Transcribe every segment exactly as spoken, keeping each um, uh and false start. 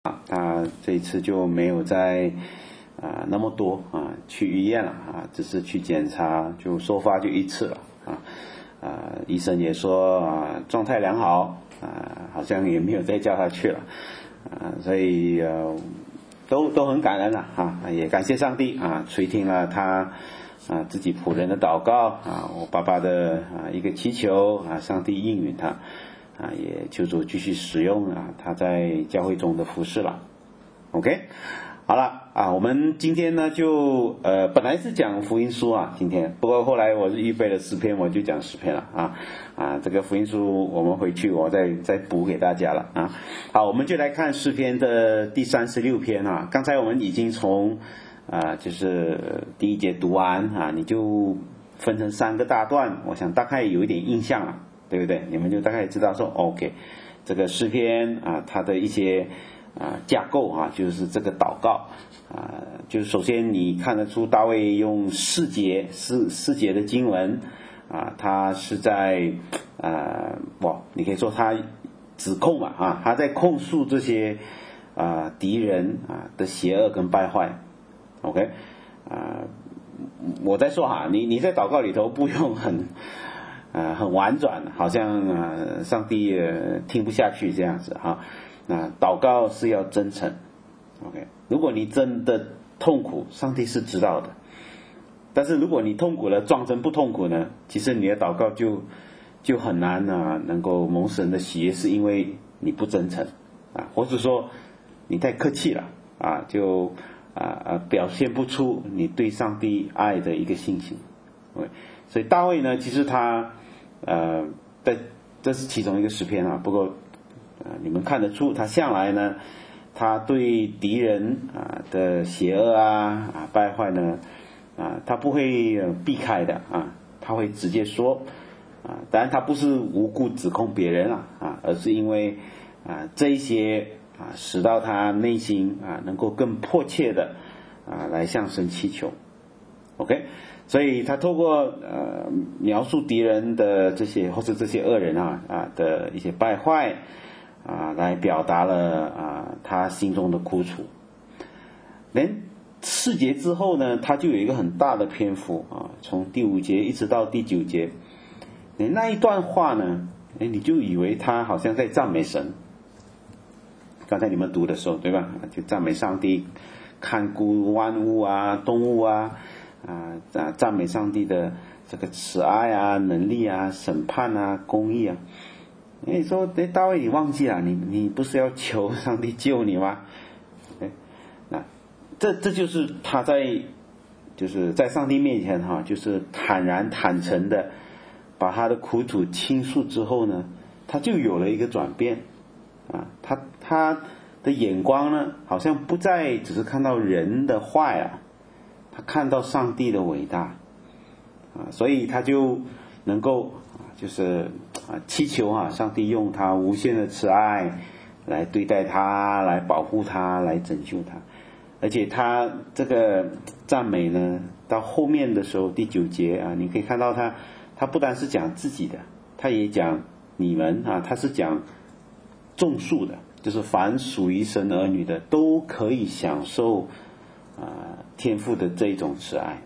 啊，他这一次就没有再啊那么多啊去医院了啊，只是去检查，就收发就一次了啊啊，医生也说啊状态良好啊，好像也没有再叫他去了啊，所以呃都都很感恩了啊，也感谢上帝啊，垂听了他啊自己仆人的祷告啊，我爸爸的啊一个祈求啊，上帝应允他。啊，也求主继续使用啊，他在教会中的服事了。OK， 好了啊，我们今天呢就呃本来是讲福音书啊，今天不过后来我是预备了诗篇，我就讲诗篇了啊啊，这个福音书我们回去我再再补给大家了啊。好，我们就来看诗篇的第三十六篇啊。刚才我们已经从啊就是第一节读完啊，你就分成三个大段，我想大概有一点印象了。对不对？你们就大概知道说 OK， 这个诗篇啊，它的一些啊架构啊，就是这个祷告啊，就是首先你看得出大卫用四节四四节的经文啊，他是在啊哇，你可以说他指控嘛啊，他在控诉这些啊敌人啊的邪恶跟败坏。OK 啊，我在说哈，你你在祷告里头不用很。呃，很婉转，好像呃上帝呃听不下去这样子哈。那祷告是要真诚 ，OK。如果你真的痛苦，上帝是知道的。但是如果你痛苦了，装成不痛苦呢，其实你的祷告就就很难啊，能够蒙神的喜悦，是因为你不真诚啊，或者说你太客气了啊，就啊啊表现不出你对上帝爱的一个信心。OK， 所以大卫呢，其实他。呃，在这是其中一个诗篇啊。不过，呃，你们看得出，他向来呢，他对敌人啊的邪恶啊啊败坏呢，啊，他不会、呃、避开的啊，他会直接说啊。当然，他不是无故指控别人啊啊，而是因为啊这一些啊，使到他内心啊能够更迫切的啊来向神祈求。OK。所以他透过呃描述敌人的这些或是这些恶人啊啊的一些败坏啊，来表达了啊他心中的苦楚。连四节之后呢，他就有一个很大的篇幅啊，从第五节一直到第九节，你那一段话呢，哎，你就以为他好像在赞美神。刚才你们读的时候，对吧？就赞美上帝看顾万物啊，动物啊。啊，赞美上帝的这个慈爱啊、能力啊、审判啊、公义啊。你说，哎，大卫，你忘记了？你你不是要求上帝救你吗？哎，那这这就是他在就是在上帝面前哈，就是坦然坦诚的把他的苦楚倾诉之后呢，他就有了一个转变啊，他他的眼光呢，好像不再只是看到人的坏啊。他看到上帝的伟大啊，所以他就能够啊，就是啊祈求啊，上帝用他无限的慈爱来对待他，来保护他，来拯救他。而且他这个赞美呢，到后面的时候第九节啊，你可以看到他，他不单是讲自己的，他也讲你们啊，他是讲众数的，就是凡属于神儿女的都可以享受啊天父的这一种慈爱。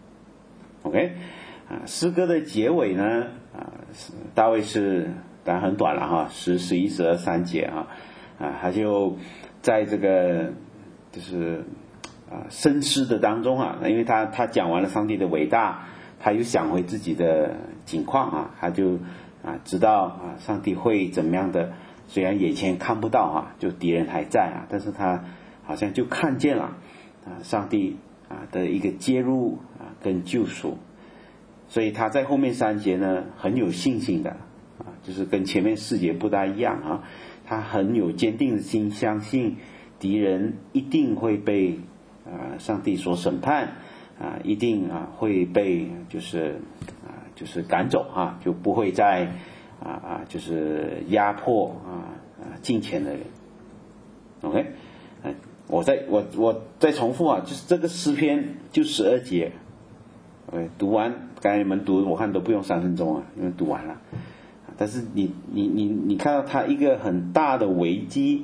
OK 啊，诗歌的结尾呢啊，大卫是当然很短了哈，十十一十二三节啊啊，他就在这个就是啊深思的当中啊，因为他他讲完了上帝的伟大，他又想回自己的境况啊，他就啊知道啊上帝会怎么样的，虽然眼前看不到啊，就敌人还在啊，但是他好像就看见了啊上帝啊的一个介入啊跟救赎，所以他在后面三节呢很有信心的啊，就是跟前面四节不大一样啊，他很有坚定的心，相信敌人一定会被啊上帝所审判啊，一定啊会被就是啊就是赶走啊，就不会再啊啊就是压迫啊啊敬虔的人。 OK， 我再我我再重复啊，就是这个诗篇就十二节 OK， 读完刚才你们读我看都不用三分钟啊，因为读完了，但是你你你你看到它一个很大的危机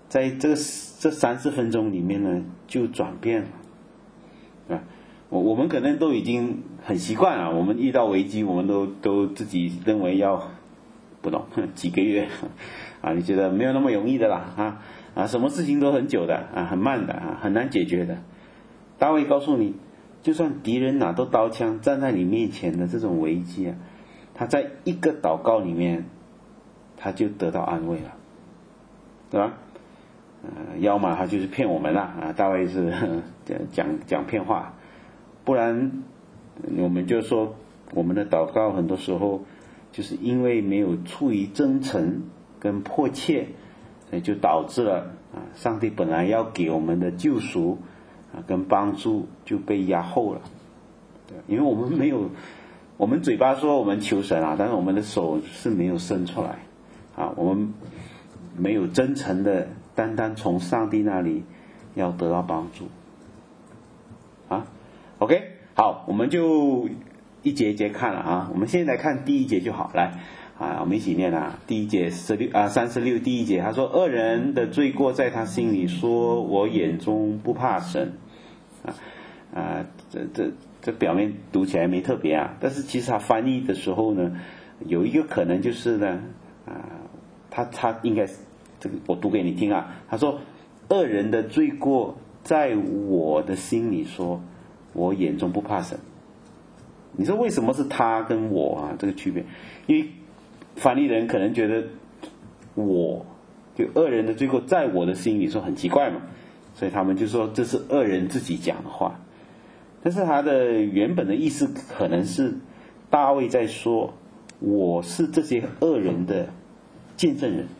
在这个这三四分钟里面呢，就转变了，啊，我我们可能都已经很习惯了，我们遇到危机，我们都都自己认为要不懂几个月啊，你觉得没有那么容易的啦啊啊，什么事情都很久的啊，很慢的啊，很难解决的。大卫告诉你，就算敌人拿到刀枪站在你面前的这种危机啊，他在一个祷告里面，他就得到安慰了，对吧？呃，要么他就是骗我们了啊，大卫是讲讲骗话，不然我们就说我们的祷告很多时候就是因为没有出于真诚跟迫切，所以就导致了啊，上帝本来要给我们的救赎啊跟帮助就被压后了，对，因为我们没有，我们嘴巴说我们求神啊，但是我们的手是没有伸出来啊，我们没有真诚的单单从上帝那里要得到帮助啊。OK， 好，我们就一节一节看了啊。我们现在来看第一节就好，来啊，我们一起念啊。第一节十六啊，三十六第一节，他说：恶人的罪过在他心里，说我眼中不怕神啊啊，这这这表面读起来没特别啊，但是其实他翻译的时候呢，有一个可能就是呢啊，他他应该这个我读给你听啊。他说：恶人的罪过在我的心里，说我眼中不怕神。你说为什么是他跟我啊？这个区别，因为翻译人可能觉得我就恶人的罪过在我的心里，说很奇怪嘛，所以他们就说这是恶人自己讲的话。但是他的原本的意思可能是大卫在说，我是这些恶人的见证人。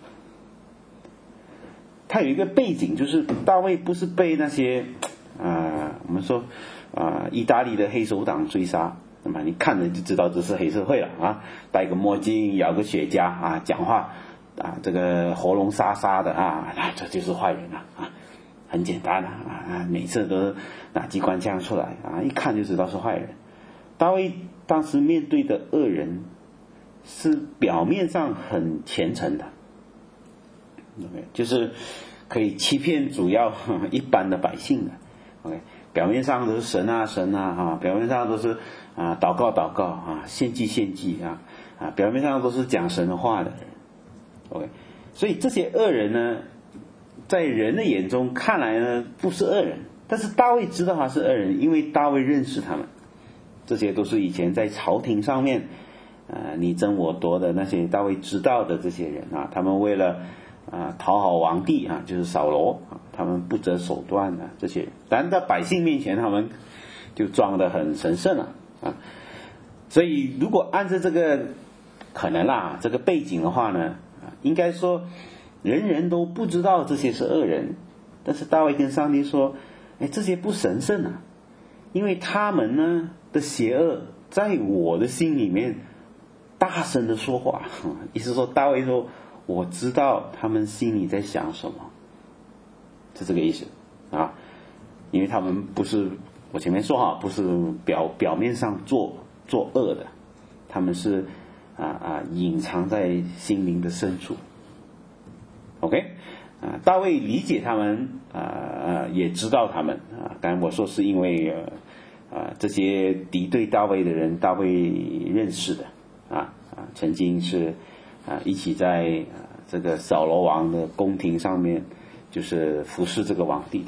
他有一个背景，就是大卫不是被那些啊、呃，我们说啊、呃，意大利的黑手党追杀，那么你看了就知道这是黑社会了啊，戴个墨镜，咬个雪茄啊，讲话啊，这个喉咙沙沙的啊，这就是坏人了啊，很简单的啊，每次都拿机关枪出来啊，一看就知道是坏人。大卫当时面对的恶人是表面上很虔诚的。Okay, 就是可以欺骗主要一般的百姓的 ，OK， 表面上都是神啊神啊啊，表面上都是啊祷告祷告啊，献祭献祭啊啊，表面上都是讲神的话的人 ，OK， 所以这些恶人呢，在人的眼中看来呢不是恶人，但是大卫知道他是恶人，因为大卫认识他们，这些都是以前在朝廷上面啊你争我夺的那些大卫知道的这些人啊，他们为了啊，讨好皇帝啊，就是扫罗啊，他们不择手段的这些人，但在百姓面前，他们就装得很神圣了啊。所以，如果按照这个可能啦，这个背景的话呢，啊，应该说人人都不知道这些是恶人，但是大卫跟上帝说，哎，这些不神圣啊，因为他们呢的邪恶在我的心里面大声的说话，意思说大卫说，我知道他们心里在想什么，是这个意思啊，因为他们不是我前面说哈，不是表表面上做作恶的，他们是啊啊隐藏在心灵的深处。OK， 啊，大卫理解他们啊啊，也知道他们啊，当然我说是因为呃啊这些敌对大卫的人，大卫认识的啊啊，曾经是。啊，一起在啊这个扫罗王的宫廷上面，就是服侍这个皇帝的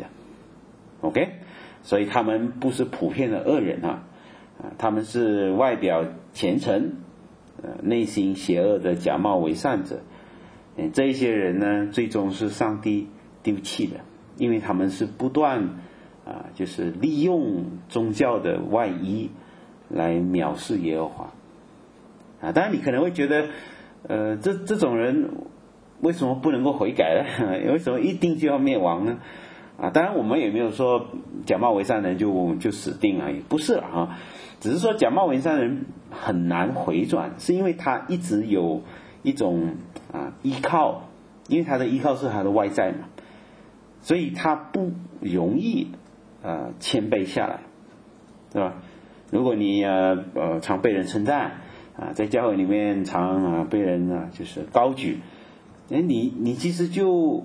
，OK， 所以他们不是普遍的恶人啊，啊，他们是外表虔诚，呃，内心邪恶的假冒为善者，嗯，这一些人呢，最终是上帝丢弃的，因为他们是不断啊，就是利用宗教的外衣来藐视耶和华，啊，当然你可能会觉得。呃，这这种人为什么不能够悔改呢？为什么一定就要灭亡呢？啊，当然我们也没有说假冒为善人就就死定了，也不是了啊，只是说假冒为善人很难回转，是因为他一直有一种啊依靠，因为他的依靠是他的外在嘛，所以他不容易呃谦卑下来，对吧？如果你呃呃常被人称赞。啊，在教会里面常啊被人啊就是高举，哎，你你其实就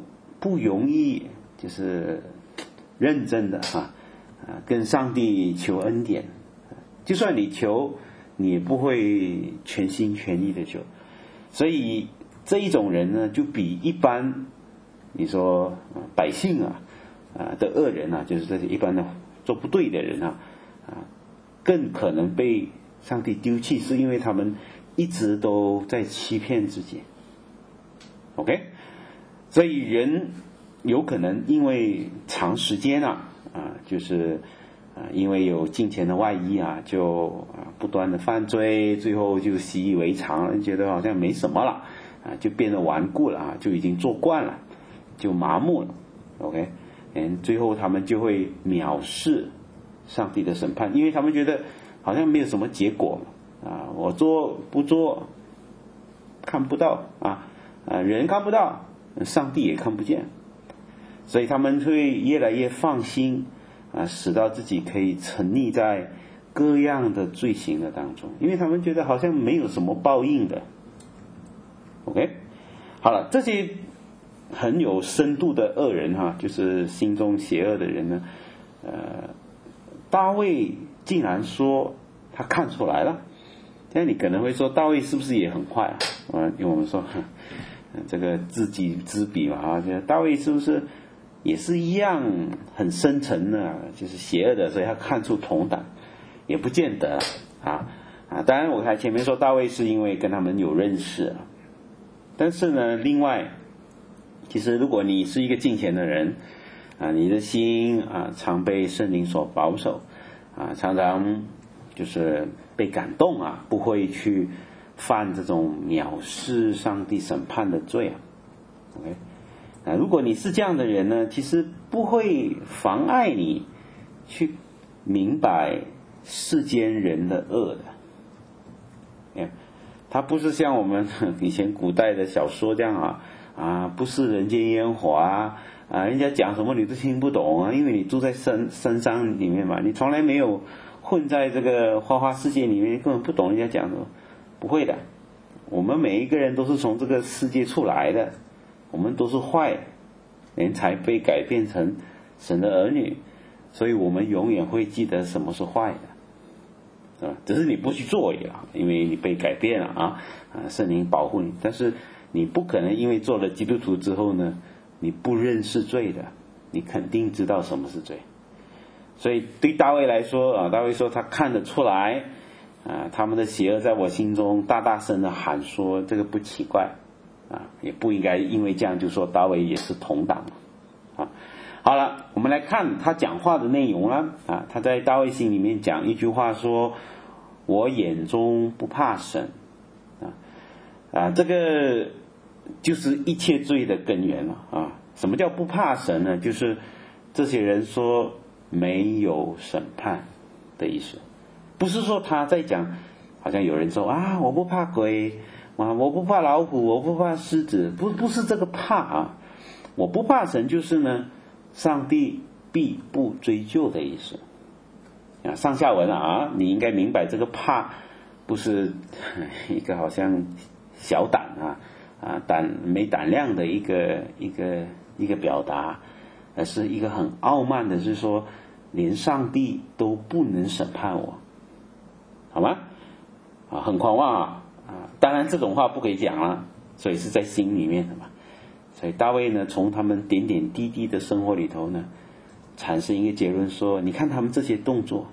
不容易就是认真的哈啊跟上帝求恩典，就算你求，你也不会全心全意的求。所以这一种人呢，就比一般你说百姓啊啊的恶人啊，就是这些一般的做不对的人啊啊，更可能被上帝丢弃，是因为他们一直都在欺骗自己。OK， 所以人有可能因为长时间啊啊，就是啊因为有金钱的外衣啊，就啊不断的犯罪，最后就习以为常，觉得好像没什么了啊，就变得顽固了啊，就已经做惯了，就麻木了。OK， 嗯，最后他们就会藐视上帝的审判，因为他们觉得好像没有什么结果啊，我做不做看不到啊。啊，人看不到，上帝也看不见，所以他们会越来越放心啊，使到自己可以沉溺在各样的罪行的当中，因为他们觉得好像没有什么报应的。OK， 好了，这些很有深度的恶人哈，就是心中邪恶的人呢，呃，大卫竟然说他看出来了。现在你可能会说，大卫是不是也很坏啊？啊，因为我们说这个知己知彼嘛啊，大卫是不是也是一样很深沉的，就是邪恶的，所以他看出同党，也不见得啊啊。当然，我看前面说大卫是因为跟他们有认识，但是呢，另外，其实如果你是一个敬虔的人啊，你的心啊常被圣灵所保守啊，常常就是被感动啊，不会去犯这种藐视上帝审判的罪啊。OK， 啊，如果你是这样的人呢，其实不会妨碍你去明白世间人的恶的。它不是像我们以前古代的小说这样啊啊，不是人间烟火啊啊，人家讲什么你都听不懂啊，因为你住在深深山里面嘛，你从来没有混在这个花花世界里面，根本不懂人家讲什么。不会的，我们每一个人都是从这个世界出来的，我们都是坏人才被改变成神的儿女，所以我们永远会记得什么是坏的，啊，只是你不去做而已啊，因为你被改变了啊，啊，圣灵保护你，但是你不可能因为做了基督徒之后呢，你不认识罪的，你肯定知道什么是罪。所以对大卫来说啊，大卫说他看得出来啊，他们的邪恶在我心中大大声的喊说，这个不奇怪啊，也不应该因为这样就说大卫也是同党啊。好了，我们来看他讲话的内容啦啊，他在大卫信里面讲一句话说，我眼中不怕神啊啊，这个就是一切罪的根源了啊。什么叫不怕神呢？就是这些人说没有审判的意思，不是说他在讲，好像有人说啊，我不怕鬼啊，我不怕老虎，我不怕狮子，不不是这个怕啊，我不怕神就是呢，上帝必不追究的意思啊。上下文啊，你应该明白这个怕不是一个好像小胆啊啊胆没胆量的一个一个一个表达，而是一个很傲慢的，是说连上帝都不能审判我，好吗？啊，很狂妄啊！啊，当然这种话不可以讲了，所以是在心里面的嘛。所以大卫呢，从他们点点滴滴的生活里头呢，产生一个结论说：你看他们这些动作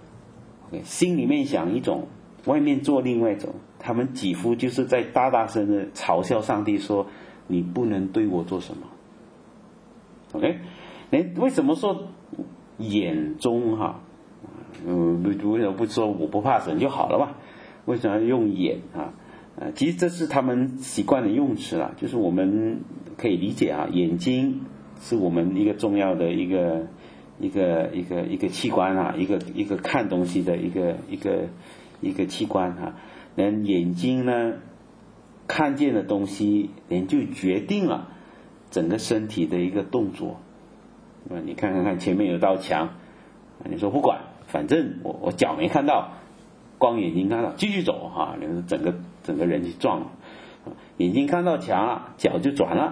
，OK， 心里面想一种，外面做另外一种，他们几乎就是在大大声的嘲笑上帝说：你不能对我做什么。OK， 哎，为什么说眼中哈？嗯，为什么不说我不怕神就好了嘛？为什么要用眼啊？呃，其实这是他们习惯的用词啦，就是我们可以理解啊，眼睛是我们一个重要的一个一个一个一个器官啊，一个一个看东西的一个一个一个器官啊。连眼睛呢，看见的东西，连就决定了整个身体的一个动作。你看看看前面有道墙，你说不管，反正我我脚没看到，光眼睛看到，继续走啊，整个整个人就撞了。眼睛看到墙了，脚就转了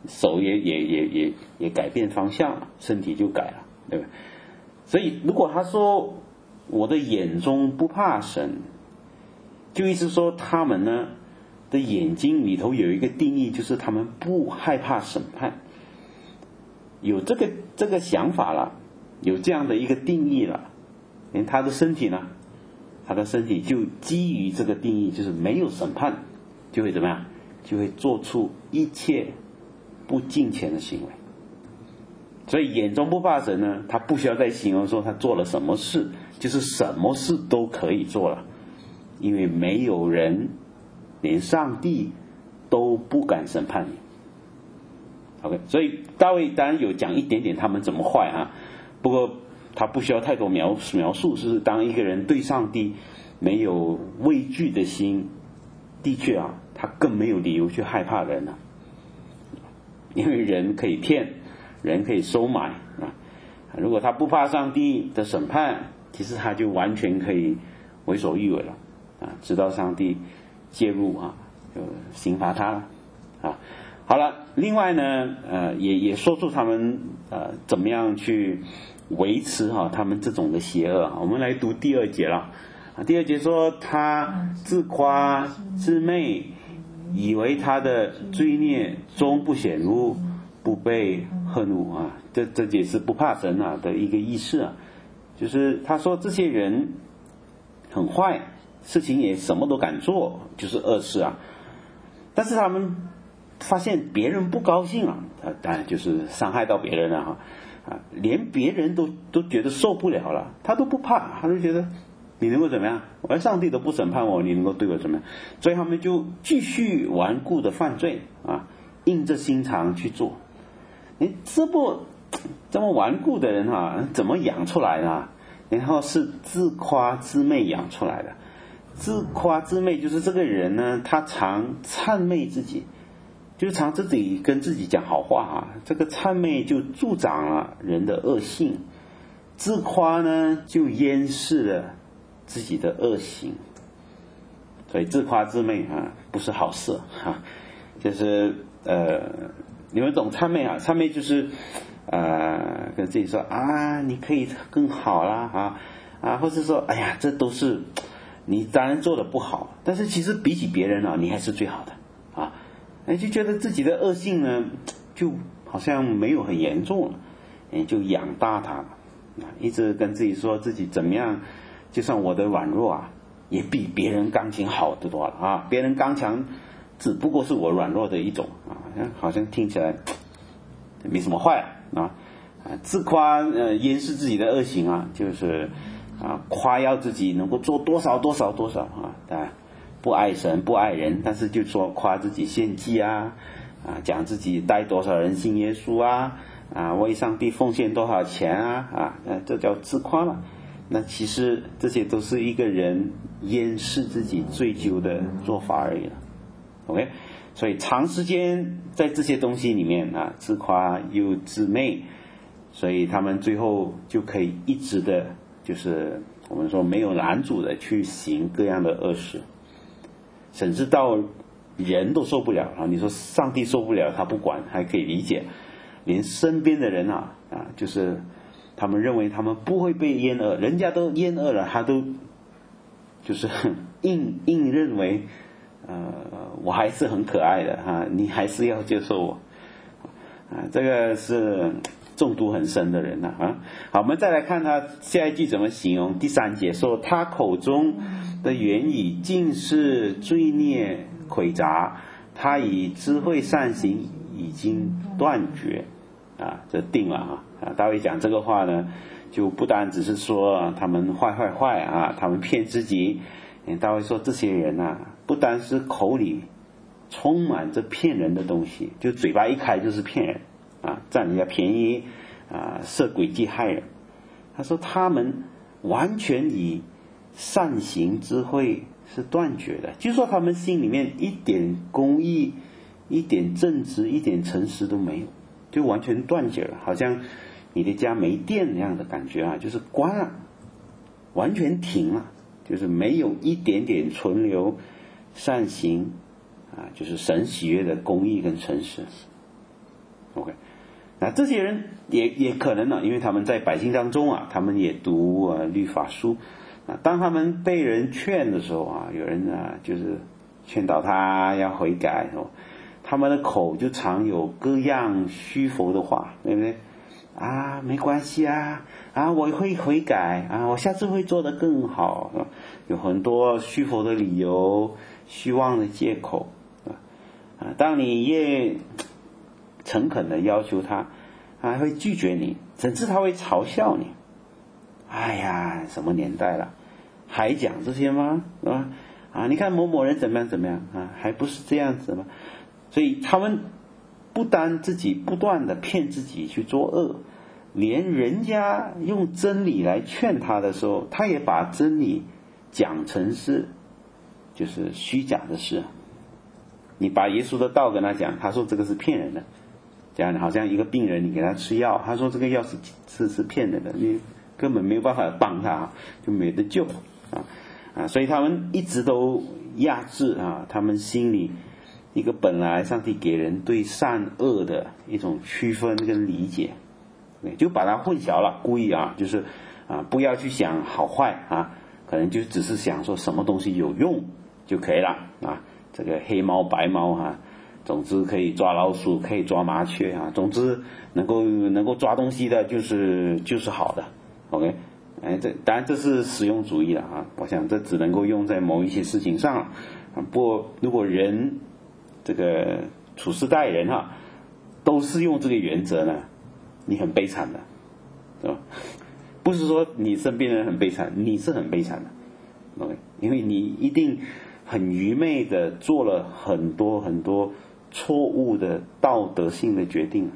手也也也也也改变方向了，身体就改了，对吧？所以如果他说我的眼中不怕神，就意思说他们呢的眼睛里头有一个定义，就是他们不害怕审判，有这个这个想法了，有这样的一个定义了，连他的身体呢，他的身体就基于这个定义，就是没有审判，就会怎么样？就会做出一切不敬虔的行为。所以眼中不怕神呢，他不需要再形容说他做了什么事，就是什么事都可以做了，因为没有人，连上帝都不敢审判你。OK， 所以大卫当然有讲一点点他们怎么坏啊，不过他不需要太多描描述，是当一个人对上帝没有畏惧的心，的确啊，他更没有理由去害怕人了，因为人可以骗，人可以收买啊。如果他不怕上帝的审判，其实他就完全可以为所欲为了啊，直到上帝介入啊，就刑罚他了啊。好了，另外呢，呃，也也说出他们呃怎么样去维持哈、啊、他们这种的邪恶。我们来读第二节了。啊，第二节说他自夸自媚，以为他的罪孽终不显露，不被恨怒啊。这这也是不怕神啊的一个意思啊，就是他说这些人很坏，事情也什么都敢做，就是恶事啊。但是他们发现别人不高兴了，啊，当然就是伤害到别人了哈，啊，连别人都都觉得受不了了，他都不怕，他就觉得你能够怎么样？而上帝都不审判我，你能够对我怎么样？所以他们就继续顽固的犯罪啊，硬着心肠去做。你这不这么顽固的人啊，怎么养出来的？然后是自夸自媚养出来的。自夸自媚就是这个人呢，他常谄媚自己，就是常自己跟自己讲好话啊。这个谄媚就助长了人的恶性，自夸呢就掩饰了自己的恶行。所以自夸自媚啊，不是好事啊。就是呃，你们懂谄媚啊？谄媚就是呃，跟自己说啊，你可以更好啦啊啊，或者说哎呀，这都是你当然做的不好，但是其实比起别人啊，你还是最好的啊。你就觉得自己的恶性呢，就好像没有很严重了，你就养大它了啊，一直跟自己说自己怎么样，就算我的软弱啊，也比别人刚强好得多了啊。别人刚强只不过是我软弱的一种啊，好像听起来没什么坏啊。啊，自夸呃掩饰自己的恶行啊，就是啊夸耀自己能够做多少多少多少啊，当然不爱神不爱人，但是就说夸自己献祭啊，啊讲自己带多少人信耶稣啊，啊为上帝奉献多少钱啊，啊这叫自夸嘛。那其实这些都是一个人掩饰自己罪疚的做法而已了。OK， 所以长时间在这些东西里面啊，自夸又自媚，所以他们最后就可以一直的，就是我们说没有拦阻的去行各样的恶事，甚至到人都受不了啊！你说上帝受不了，他不管还可以理解，连身边的人啊啊，就是他们认为他们不会被淹恶，人家都淹恶了，他都就是硬硬认为。呃，我还是很可爱的哈、啊，你还是要接受我啊，这个是中毒很深的人呐 啊, 啊。好，我们再来看他下一句怎么形容。第三节说，他口中的言语尽是罪孽诡诈，他以智慧善行已经断绝啊，这定了啊。啊，大卫讲这个话呢，就不单只是说他们坏坏坏啊，他们骗自己。大卫说这些人啊，不单是口里充满着骗人的东西，就嘴巴一开就是骗人啊，占人家便宜啊，设诡计害人。他说他们完全以善行智慧是断绝的，就是说他们心里面一点公义、一点正直、一点诚实都没有，就完全断绝了，好像你的家没电那样的感觉啊，就是关了，完全停了。就是没有一点点存留善行啊，就是神喜悦的公义跟诚实 OK， 那这些人也也可能呢，因为他们在百姓当中啊，他们也读啊律法书啊，当他们被人劝的时候啊，有人啊就是劝导他要悔改哦，他们的口就常有各样虚浮的话，对不对？啊，没关系啊，啊，我会悔改啊，我下次会做得更好，啊，有很多虚浮的理由、虚妄的借口啊。啊，当你越诚恳的要求他，他会拒绝你，甚至他会嘲笑你。哎呀，什么年代了，还讲这些吗？啊啊，你看某某人怎么样怎么样啊，还不是这样子吗？所以他们不单自己不断的骗自己去做恶，连人家用真理来劝他的时候，他也把真理讲成是就是虚假的事。你把耶稣的道跟他讲，他说这个是骗人的，这样好像一个病人你给他吃药，他说这个药是是是骗人的，你根本没有办法帮他，就没得救啊啊！所以他们一直都压制啊，他们心里一个本来上帝给人对善恶的一种区分跟理解，就把它混淆了，故意啊，就是啊，不要去想好坏啊，可能就只是想说什么东西有用就可以了啊，这个黑猫白猫啊，总之可以抓老鼠，可以抓麻雀啊，总之能够能够抓东西的就是就是好的 ，OK， 哎，这当然这是实用主义了啊，我想这只能够用在某一些事情上啊，不过如果人这个处事待人哈，都是用这个原则呢，你很悲惨的，是吧？不是说你身边人很悲惨，你是很悲惨的 ，OK， 因为你一定很愚昧的做了很多很多错误的道德性的决定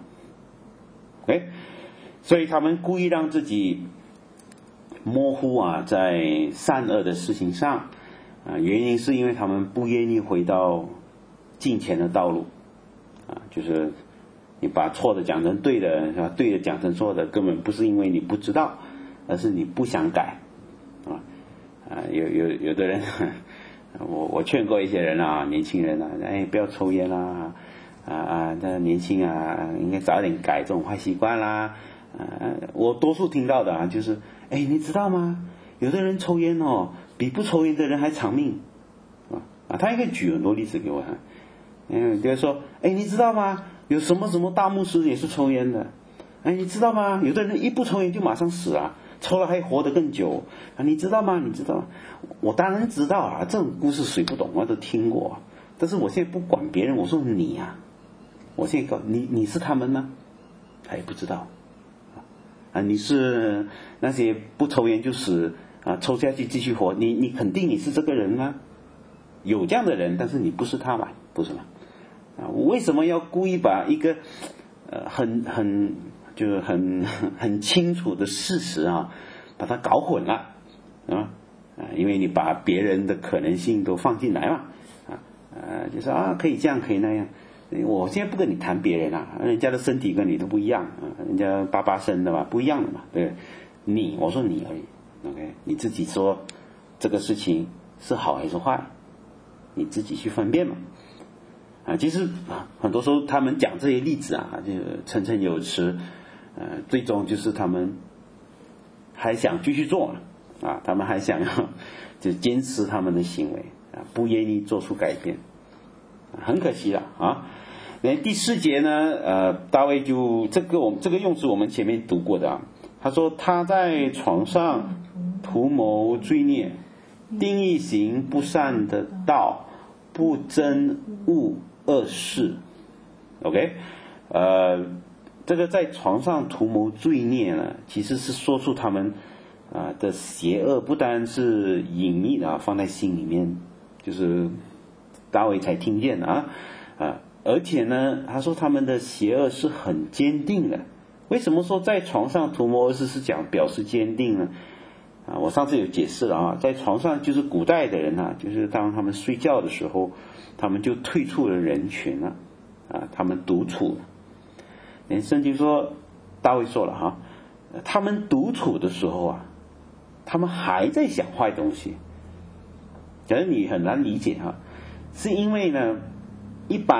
，OK， 所以他们故意让自己模糊啊，在善恶的事情上啊，原因是因为他们不愿意回到敬虔的道路啊，就是你把错的讲成对的，是吧？对的讲成错的，根本不是因为你不知道，而是你不想改啊啊！有有有的人，我我劝过一些人啊，年轻人啊，哎，不要抽烟啦，啊啊，那年轻啊，应该早点改这种坏习惯啦。啊，我多数听到的啊，就是，哎，你知道吗？有的人抽烟哦，比不抽烟的人还长命啊啊！他也可以举很多例子给我看。嗯，比如说，哎，你知道吗？有什么什么大牧师也是抽烟的，哎，你知道吗？有的人一不抽烟就马上死啊，抽了还活得更久啊，你知道吗？你知道吗？我当然知道啊，这种故事谁不懂，我都听过。但是我现在不管别人，我说你啊，我现在搞你，你是他们吗？他也不知道啊，你是那些不抽烟就死啊，抽下去继续活，你你肯定你是这个人吗？有这样的人，但是你不是他嘛，不是吗？啊，我为什么要故意把一个呃很很就是很很清楚的事实啊，把它搞混了啊啊？因为你把别人的可能性都放进来嘛啊啊，就说啊可以这样可以那样。我现在不跟你谈别人啊，人家的身体跟你都不一样啊，人家八八生的嘛，不一样的嘛，对，你我说你而已 ，OK， 你自己说这个事情是好还是坏，你自己去分辨嘛。啊，其实啊，很多时候他们讲这些例子啊，就称称有词，呃，最终就是他们还想继续做啊，他们还想要就坚持他们的行为啊，不愿意做出改变，啊、很可惜了啊。那第四节呢，呃，大卫就这个我们这个用词我们前面读过的啊，他说他在床上图谋罪孽，定义行不善的道，不憎恶恶事 ，OK， 呃，这个在床上图谋罪孽呢，其实是说出他们啊、呃、的邪恶，不单是隐秘的、啊、放在心里面，就是大卫才听见的啊啊，而且呢，他说他们的邪恶是很坚定的。为什么说在床上图谋恶事是讲表示坚定呢？啊，我上次有解释了啊，在床上就是古代的人啊，就是当他们睡觉的时候，他们就退出了人群了，啊，他们独处了。连圣经说，大卫说了哈，他们独处的时候啊，他们还在想坏东西。假如你很难理解哈，是因为呢，一般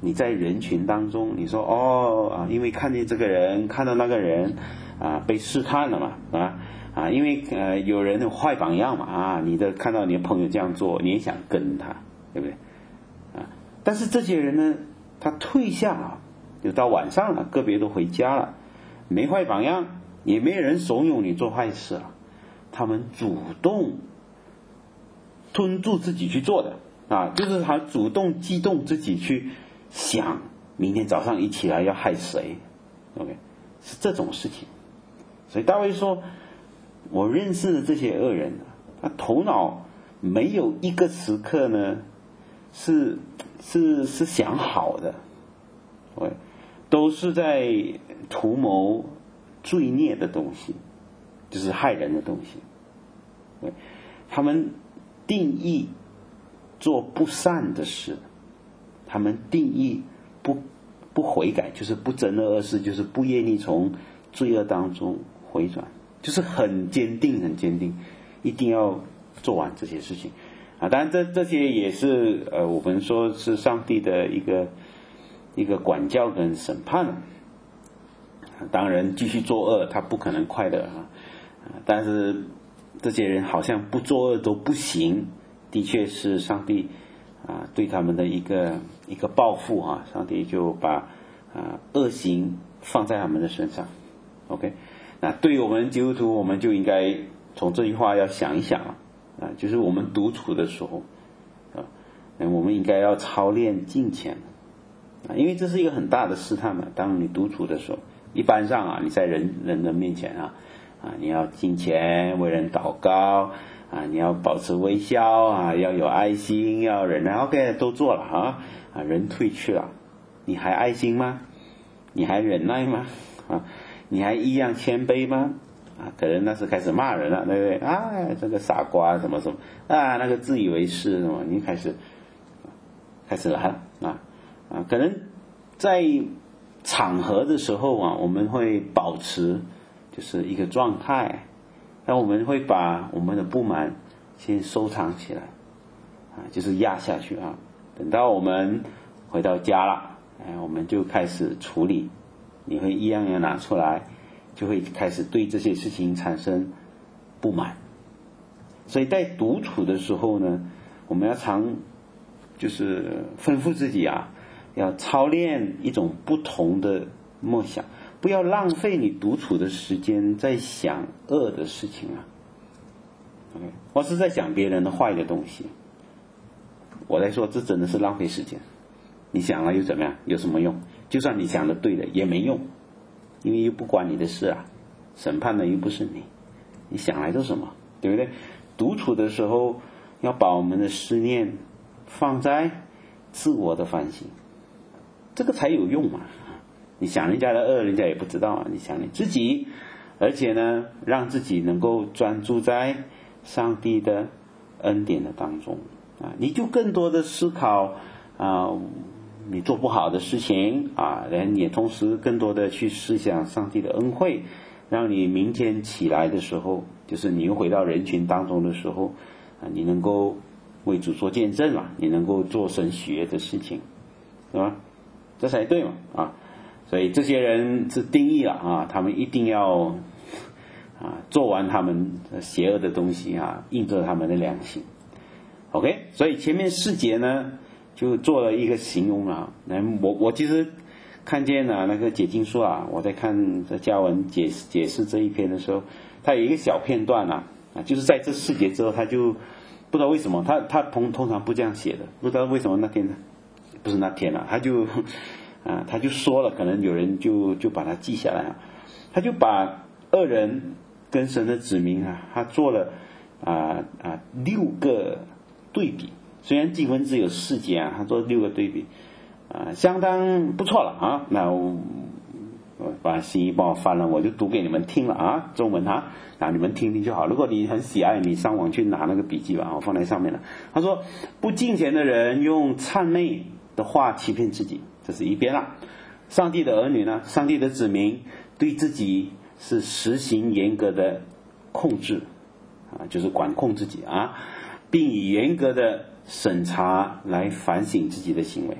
你在人群当中，你说哦啊，因为看见这个人，看到那个人啊被试探了嘛啊啊，因为呃有人有坏榜样嘛啊，你的看到你的朋友这样做，你也想跟他，对不对啊？但是这些人呢，他退下了，就到晚上了，个别都回家了，没坏榜样，也没人怂恿你做坏事了，他们主动吞住自己去做的啊，就是他主动激动自己去想明天早上一起来要害谁 ，OK， 是这种事情。所以大卫说，我认识的这些恶人，他头脑没有一个时刻呢是是是想好的，对，都是在图谋罪孽的东西，就是害人的东西。对，他们定义做不善的事，他们定义不不悔改，就是不憎恶恶事，就是不愿意从罪恶当中回转，就是很坚定很坚定，一定要做完这些事情啊。当然这这些也是呃我们说是上帝的一个一个管教跟审判啊。当然继续作恶他不可能快乐啊，但是这些人好像不作恶都不行，的确是上帝啊对他们的一个一个报复啊，上帝就把啊恶行放在他们的身上。 OK， 那对于我们基督徒，我们就应该从这句话要想一想啊，啊就是我们独处的时候啊，我们应该要操练敬虔啊，因为这是一个很大的试探嘛。当你独处的时候，一般上啊，你在人人的面前啊啊，你要敬虔，为人祷告啊，你要保持微笑啊，要有爱心，要忍耐。OK， 都做了啊啊，人退去了，你还爱心吗？你还忍耐吗？啊，你还一样谦卑吗？啊，可能那是开始骂人了，对不对？啊，这个傻瓜什么什么啊，那个自以为是什么，你开始开始来了啊啊，可能在场合的时候啊，我们会保持就是一个状态，那我们会把我们的不满先收藏起来啊，就是压下去啊。等到我们回到家了，哎，我们就开始处理，你会一样样拿出来，就会开始对这些事情产生不满。所以在独处的时候呢，我们要常就是吩咐自己啊，要操练一种不同的默想，不要浪费你独处的时间在想恶的事情啊。OK， 或是在想别人的坏的东西，我来说这真的是浪费时间。你想了又怎么样？有什么用？就算你想的对的也没用，因为又不关你的事啊，审判的又不是你，你想来做什么？对不对？独处的时候要把我们的思念放在自我的反省，这个才有用嘛。你想人家的恶，人家也不知道啊，你想你自己，而且呢让自己能够专注在上帝的恩典的当中啊，你就更多的思考啊你做不好的事情啊，人也同时更多的去思想上帝的恩惠，让你明天起来的时候，就是你又回到人群当中的时候啊，你能够为主做见证嘛，你能够做神喜悦的事情，是吧？这才对嘛啊！所以这些人是定义了啊，他们一定要啊做完他们邪恶的东西啊，印证他们的良心。OK， 所以前面四节呢就做了一个形容啊。我我其实看见啊那个解经书啊，我在看这嘉文解解释这一篇的时候，他有一个小片段啊啊，就是在这四节之后，他就不知道为什么他他通通常不这样写的，不知道为什么那天不是那天啊，他就啊他就说了，可能有人就就把它记下来啊，他就把恶人跟神的子民啊，他做了啊啊六个对比，虽然经文只有四节啊，他做六个对比啊，相当不错了啊。那我我把心意帮我翻了，我就读给你们听了啊，中文啊，啊你们听听就好。如果你很喜爱，你上网去拿那个笔记吧，我放在上面了。他说，不敬虔的人用谄媚的话欺骗自己，这是一边了。上帝的儿女呢，上帝的子民对自己是实行严格的控制啊，就是管控自己啊，并以严格的审查来反省自己的行为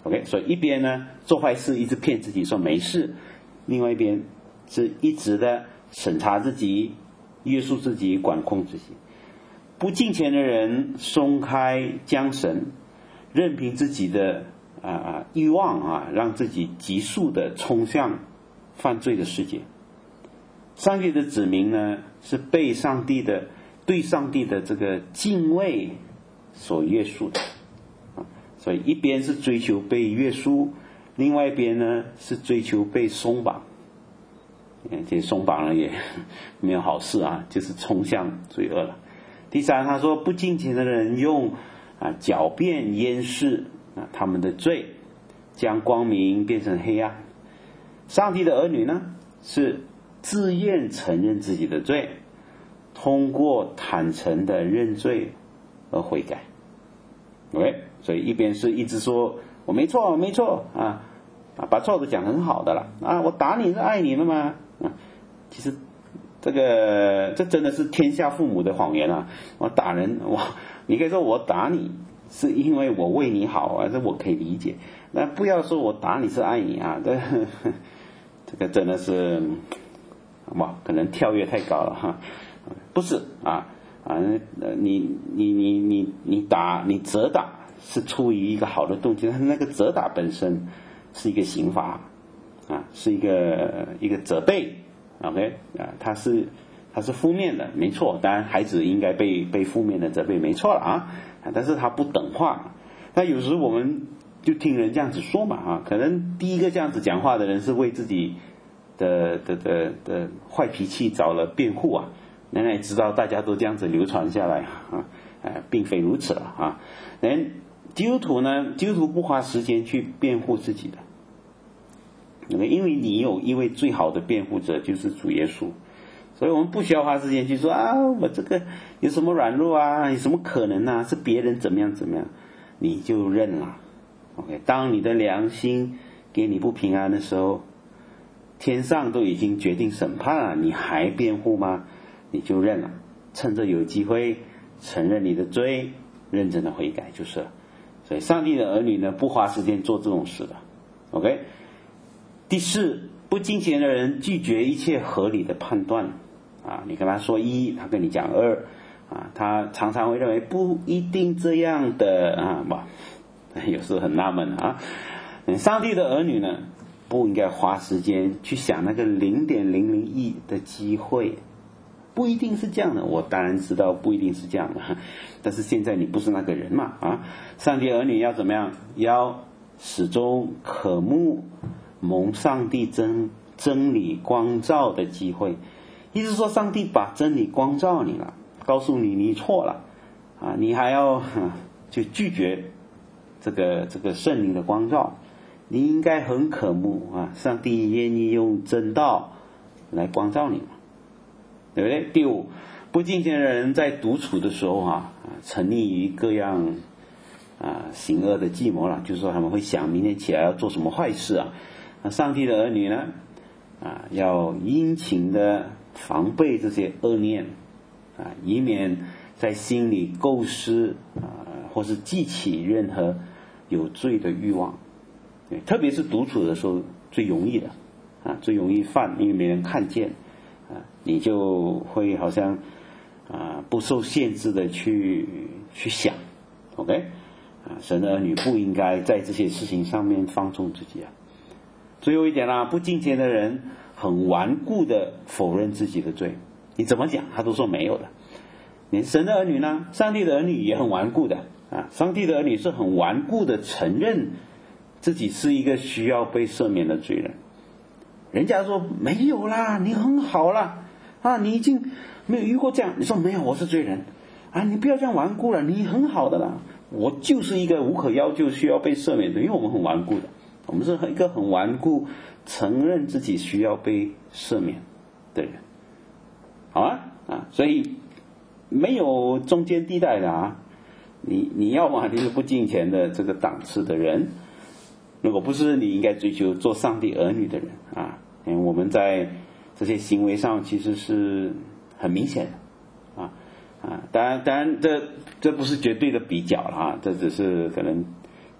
OK， 所以一边呢做坏事一直骗自己说没事，另外一边是一直的审查自己、约束自己、管控自己。不敬虔的人松开缰绳，任凭自己的啊欲望啊，让自己急速的冲向犯罪的世界。上帝的子民呢，是被上帝的对上帝的这个敬畏所约束的啊，所以一边是追求被约束，另外一边呢是追求被松绑。这松绑了也没有好事啊，就是冲向罪恶了。第三，他说不敬虔的人用啊狡辩掩饰啊他们的罪，将光明变成黑暗。上帝的儿女呢，是自愿承认自己的罪，通过坦诚的认罪而悔改。OK， 所以一边是一直说我没错我没错啊啊，把错的讲很好的了啊，我打你是爱你的嘛啊，其实这个这真的是天下父母的谎言啊！我打人，我你可以说我打你是因为我为你好啊，这我可以理解。那不要说我打你是爱你啊，这这个真的是哇，可能跳跃太高了哈。不是啊啊，你你你你你打你责打是出于一个好的动机，但是那个责打本身是一个刑罚啊，是一个一个责备。OK 啊，它是它是负面的，没错。当然，孩子应该被被负面的责备，没错了啊。但是它不等化。那有时我们就听人这样子说嘛啊，可能第一个这样子讲话的人是为自己的的的的坏脾气找了辩护啊。原来知道大家都这样子流传下来啊，呃，并非如此了啊。人基督徒呢，基督徒不花时间去辩护自己的。因为你有一位最好的辩护者，就是主耶稣，所以我们不需要花时间去说啊，我这个有什么软弱啊，有什么可能啊，是别人怎么样怎么样，你就认了。OK， 当你的良心给你不平安的时候，天上都已经决定审判了，你还辩护吗？你就认了，趁着有机会承认你的罪，认真的悔改就是了。所以上帝的儿女呢，不花时间做这种事的。OK。第四，不敬虔的人拒绝一切合理的判断啊，你跟他说一，他跟你讲二啊，他常常会认为不一定这样的啊，哇，有时候很纳闷啊。上帝的儿女呢，不应该花时间去想那个零点零零一的机会，不一定是这样的。我当然知道不一定是这样的，但是现在你不是那个人嘛啊！上帝儿女要怎么样？要始终渴慕蒙上帝真真理光照的机会，意思说上帝把真理光照你了，告诉你你错了啊，你还要、啊、就拒绝这个这个圣灵的光照，你应该很渴慕啊，上帝愿意用真道来光照你嘛，对不对？第五，不敬虔的人在独处的时候啊，沉溺于各样啊行恶的计谋了，就是说他们会想明天起来要做什么坏事啊。那上帝的儿女呢啊，要殷勤的防备这些恶念啊，以免在心里构思啊，或是记起任何有罪的欲望。对，特别是独处的时候最容易的啊，最容易犯，因为没人看见啊，你就会好像啊不受限制的去去想 ，OK 啊，神的儿女不应该在这些事情上面放纵自己啊。最后一点啦，不敬虔的人很顽固的否认自己的罪，你怎么讲他都说没有的。连神的儿女呢，上帝的儿女也很顽固的啊，上帝的儿女是很顽固的承认自己是一个需要被赦免的罪人。人家说没有啦，你很好啦啊，你已经没有遇过这样，你说没有，我是罪人啊，你不要这样顽固了，你很好的啦，我就是一个无可要救需要被赦免的，因为我们很顽固的。我们是一个很顽固承认自己需要被赦免的人，好啊啊，所以没有中间地带的啊，你你要嘛你是不敬虔的这个档次的人，如果不是你应该追求做上帝儿女的人啊，因为我们在这些行为上其实是很明显的啊啊，当然当然这这不是绝对的比较了啊，这只是可能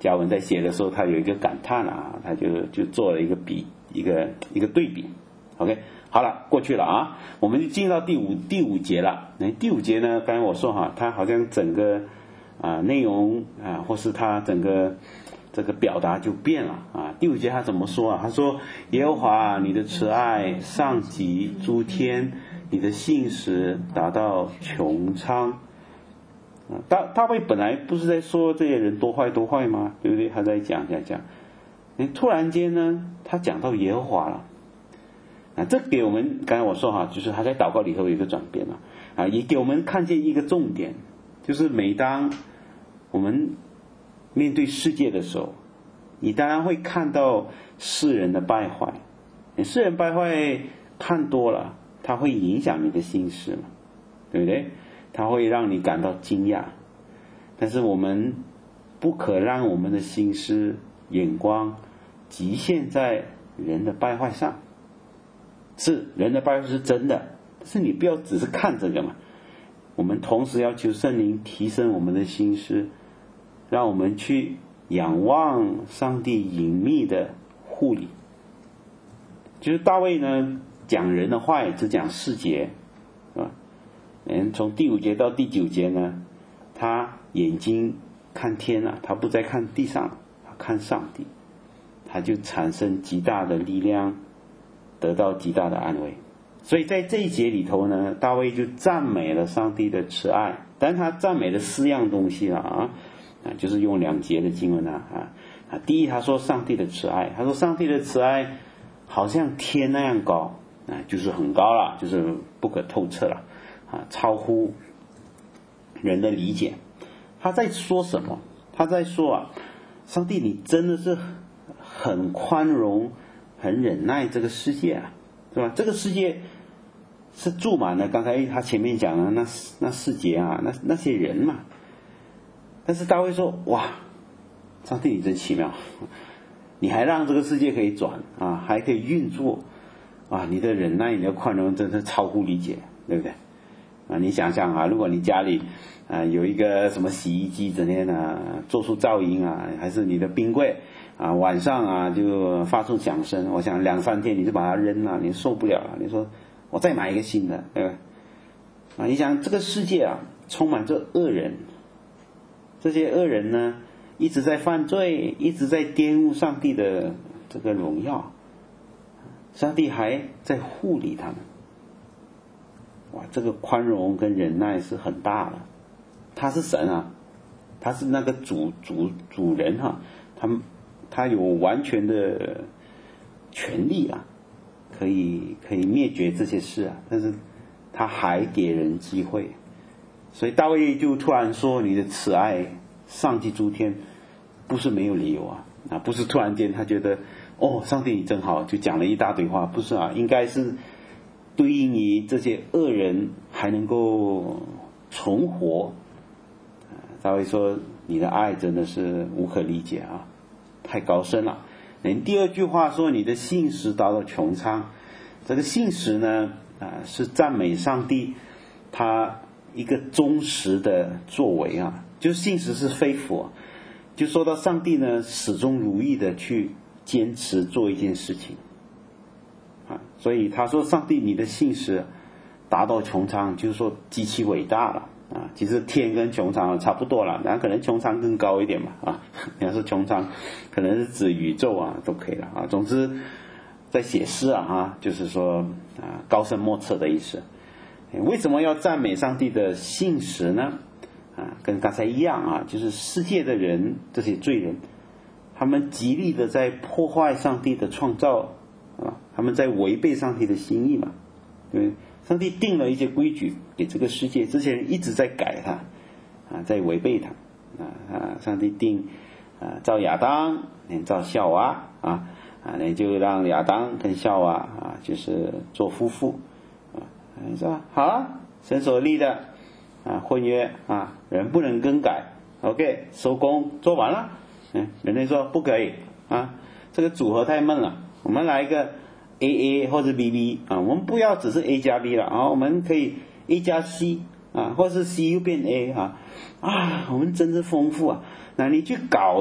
嘉文在写的时候，他有一个感叹啊，他就就做了一个比一个一个对比。OK， 好了，过去了啊，我们就进到第五第五节了。那第五节呢，刚才我说哈，它好像整个啊内容啊，或是它整个这个表达就变了啊。第五节他怎么说啊？他说：耶和华你的慈爱上及诸天，你的信实达到穹苍。大大卫本来不是在说这些人多坏多坏吗？对不对？他在讲讲讲，突然间呢，他讲到耶和华了。啊，这给我们刚才我说哈，就是他在祷告里头有一个转变了啊，也给我们看见一个重点，就是每当我们面对世界的时候，你当然会看到世人的败坏，世人败坏看多了，它会影响你的心思嘛，对不对？它会让你感到惊讶，但是我们不可让我们的心思眼光局限在人的败坏上。是人的败坏是真的，但是你不要只是看这个嘛。我们同时要求圣灵提升我们的心思，让我们去仰望上帝隐秘的护理。就是大卫呢讲人的坏只讲四节，啊，嗯，从第五节到第九节呢，他眼睛看天了，他不再看地上，他看上帝，他就产生极大的力量，得到极大的安慰。所以在这一节里头呢，大卫就赞美了上帝的慈爱，但他赞美了四样东西了啊，啊，就是用两节的经文啊啊，第一他说上帝的慈爱，他说上帝的慈爱好像天那样高啊，就是很高了，就是不可透彻了啊，超乎人的理解。他在说什么？他在说啊，上帝你真的是很宽容很忍耐这个世界啊，是吧？这个世界是住满了刚才他前面讲的那那四节啊，那那些人嘛。但是大卫说，哇，上帝你真奇妙，你还让这个世界可以转啊，还可以运作啊，你的忍耐你的宽容真是超乎理解，对不对啊？你想想啊，如果你家里啊有一个什么洗衣机整天啊做出噪音啊，还是你的冰柜啊晚上啊就发出响声，我想两三天你就把它扔了，你受不了了，你说我再买一个新的，对吧？啊，你想这个世界啊充满着恶人，这些恶人呢一直在犯罪，一直在玷污上帝的这个荣耀，上帝还在护理他们。哇，这个宽容跟忍耐是很大的。他是神啊，他是那个主主主人哈、啊，他他有完全的权利啊，可以可以灭绝这些事啊，但是他还给人机会。所以大卫就突然说，你的慈爱上及诸天，不是没有理由啊，啊，不是突然间他觉得哦，上帝你真好，就讲了一大堆话，不是啊，应该是对应于这些恶人还能够存活。大卫说你的爱真的是无可理解啊，太高深了。第二句话说你的信实达到穹苍，这个信实呢啊是赞美上帝他一个忠实的作为啊，就是信实是faithful，就说到上帝呢始终如一的去坚持做一件事情啊，所以他说上帝你的信实达到穹苍，就是说极其伟大了啊。其实天跟穹苍差不多了，然后可能穹苍更高一点嘛啊，你要是穹苍可能是指宇宙啊都可以了啊。总之在写诗啊哈，就是说啊高深莫测的意思。为什么要赞美上帝的信实呢？啊，跟刚才一样啊，就是世界的人这些罪人，他们极力的在破坏上帝的创造啊，他们在违背上帝的心意嘛。对，上帝定了一些规矩给这个世界，这些人一直在改它啊，在违背它啊啊！上帝定啊，造亚当，造夏娃啊啊，那就让亚当跟夏娃啊，就是做夫妇。你说好了，神所立的啊婚约啊，人不能更改。OK， 收工做完了。嗯，人类说不可以啊，这个组合太闷了，我们来一个 A A 或者 B B 啊，我们不要只是 A 加 B 了啊，我们可以 A 加 C 啊，或是 C 又变 A 啊啊，我们真是丰富啊！那你去搞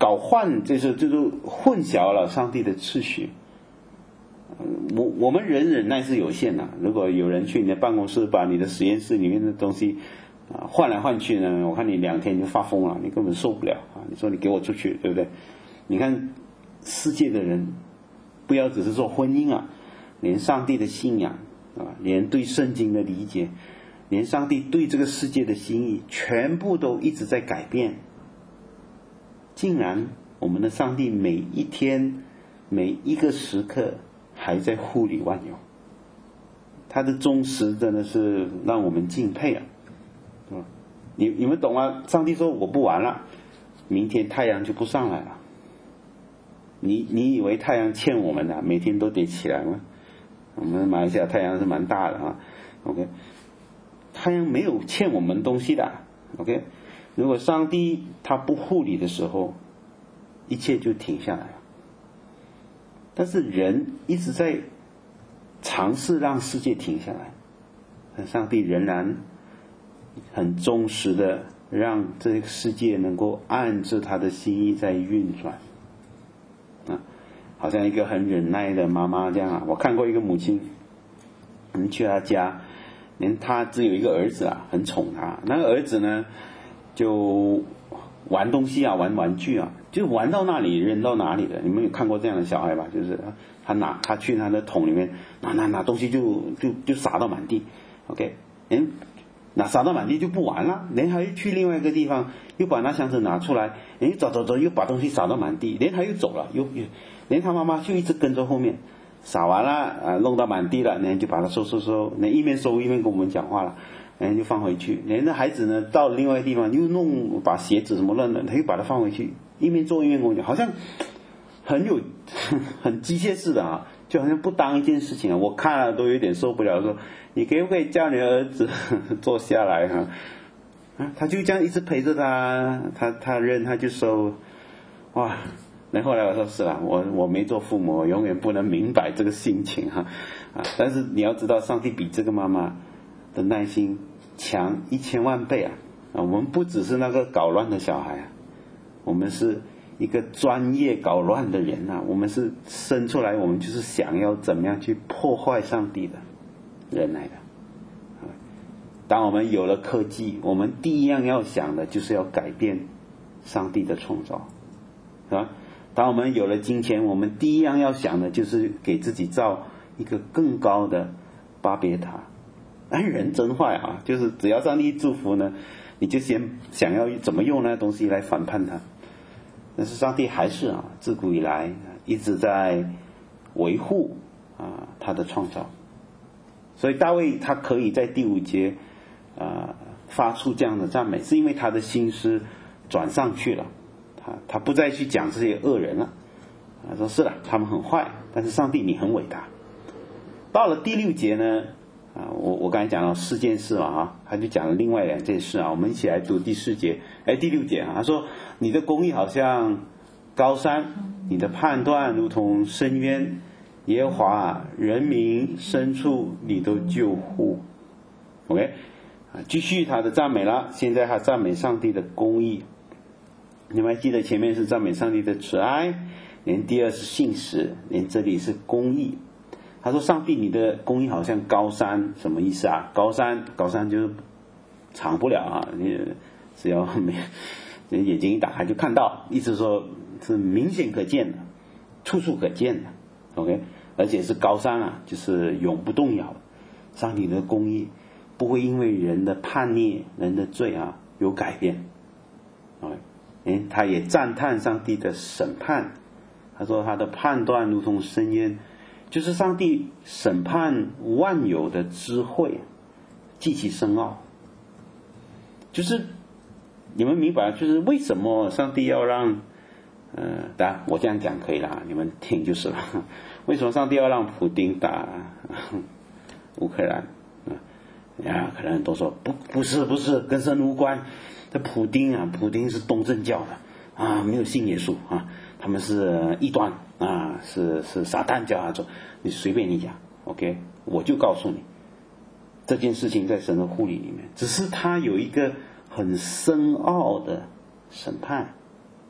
搞混，就是就是混淆了上帝的秩序。我我们人忍耐是有限的，如果有人去你的办公室把你的实验室里面的东西啊换来换去呢，我看你两天就发疯了，你根本受不了啊！你说你给我出去，对不对？你看世界的人，不要只是说婚姻啊，连上帝的信仰啊，连对圣经的理解，连上帝对这个世界的心意，全部都一直在改变。竟然我们的上帝每一天每一个时刻还在护理万有，他的忠实真的是让我们敬佩啊！你你们懂吗？上帝说我不玩了，明天太阳就不上来了。你你以为太阳欠我们的、啊、每天都得起来吗？我们马来西亚太阳是蛮大的啊 ，OK， 太阳没有欠我们东西的 ，OK。如果上帝他不护理的时候，一切就停下来了。但是人一直在尝试让世界停下来，但上帝仍然很忠实的让这个世界能够按着他的心意在运转啊，好像一个很忍耐的妈妈这样啊。我看过一个母亲，我们去她家，连她只有一个儿子啊，很宠他。那个儿子呢，就玩东西啊，玩玩具啊，就玩到那里扔到哪里的。你们有看过这样的小孩吧？就是他拿他去他的桶里面拿拿拿东西就就就撒到满地 ，OK， 嗯，那撒到满地就不玩了，连他又去另外一个地方，又把那箱子拿出来，哎，走走走，又把东西撒到满地，连他又走了，又又，连他妈妈就一直跟着后面，撒完了啊，弄到满地了，然后就把它收收收，那一面收一面跟我们讲话了。然后就放回去，连那孩子呢到另外一个地方又弄把鞋子什么乱的，他又把它放回去，一面做一面跟我讲，好像很有很机械式的啊，就好像不当一件事情啊。我看了都有点受不了，说你可不可以叫你儿子坐下来哈、啊？啊，他就这样一直陪着他，他他扔他就收，哇！然后后来我说是啦，我我没做父母，我永远不能明白这个心情哈啊！但是你要知道，上帝比这个妈妈的耐心强一千万倍啊！啊，我们不只是那个搞乱的小孩啊，我们是一个专业搞乱的人啊！我们是生出来，我们就是想要怎么样去破坏上帝的人来的。当我们有了科技，我们第一样要想的就是要改变上帝的创造，是吧？当我们有了金钱，我们第一样要想的就是给自己造一个更高的巴别塔。但人真坏啊，就是只要上帝祝福呢，你就先想要怎么用那东西来反叛他。但是上帝还是啊，自古以来一直在维护啊他的创造。所以大卫他可以在第五节啊发出这样的赞美，是因为他的心思转上去了，他他不再去讲这些恶人了。他说是了，他们很坏，但是上帝你很伟大。到了第六节呢？啊，我我刚才讲了四件事嘛，啊，他就讲了另外两件事啊，我们一起来读第四节，哎，第六节啊，他说你的公义好像高山，你的判断如同深渊，耶和华人民深处你都救护 ，OK， 啊，继续他的赞美了，现在他赞美上帝的公义，你们还记得前面是赞美上帝的慈爱，连第二是信实，连这里是公义。他说上帝你的公义好像高山，什么意思啊？高山高山就是藏不了啊，你只要没眼睛一打开就看到，意思说是明显可见的，处处可见的 OK， 而且是高山啊，就是永不动摇。上帝的公义不会因为人的叛逆人的罪啊有改变 OK， 他也赞叹上帝的审判，他说他的判断如同深渊，就是上帝审判万有的智慧极其深奥。就是你们明白，就是为什么上帝要让呃，当然我这样讲可以了，你们听就是了。为什么上帝要让普丁打乌克兰啊？可能都说不不是不是跟神无关，这普丁啊，普丁是东正教的啊，没有信耶稣啊，他们是异端啊，是是撒旦教他做，你随便你讲 OK， 我就告诉你这件事情在神的护理里面，只是他有一个很深奥的审判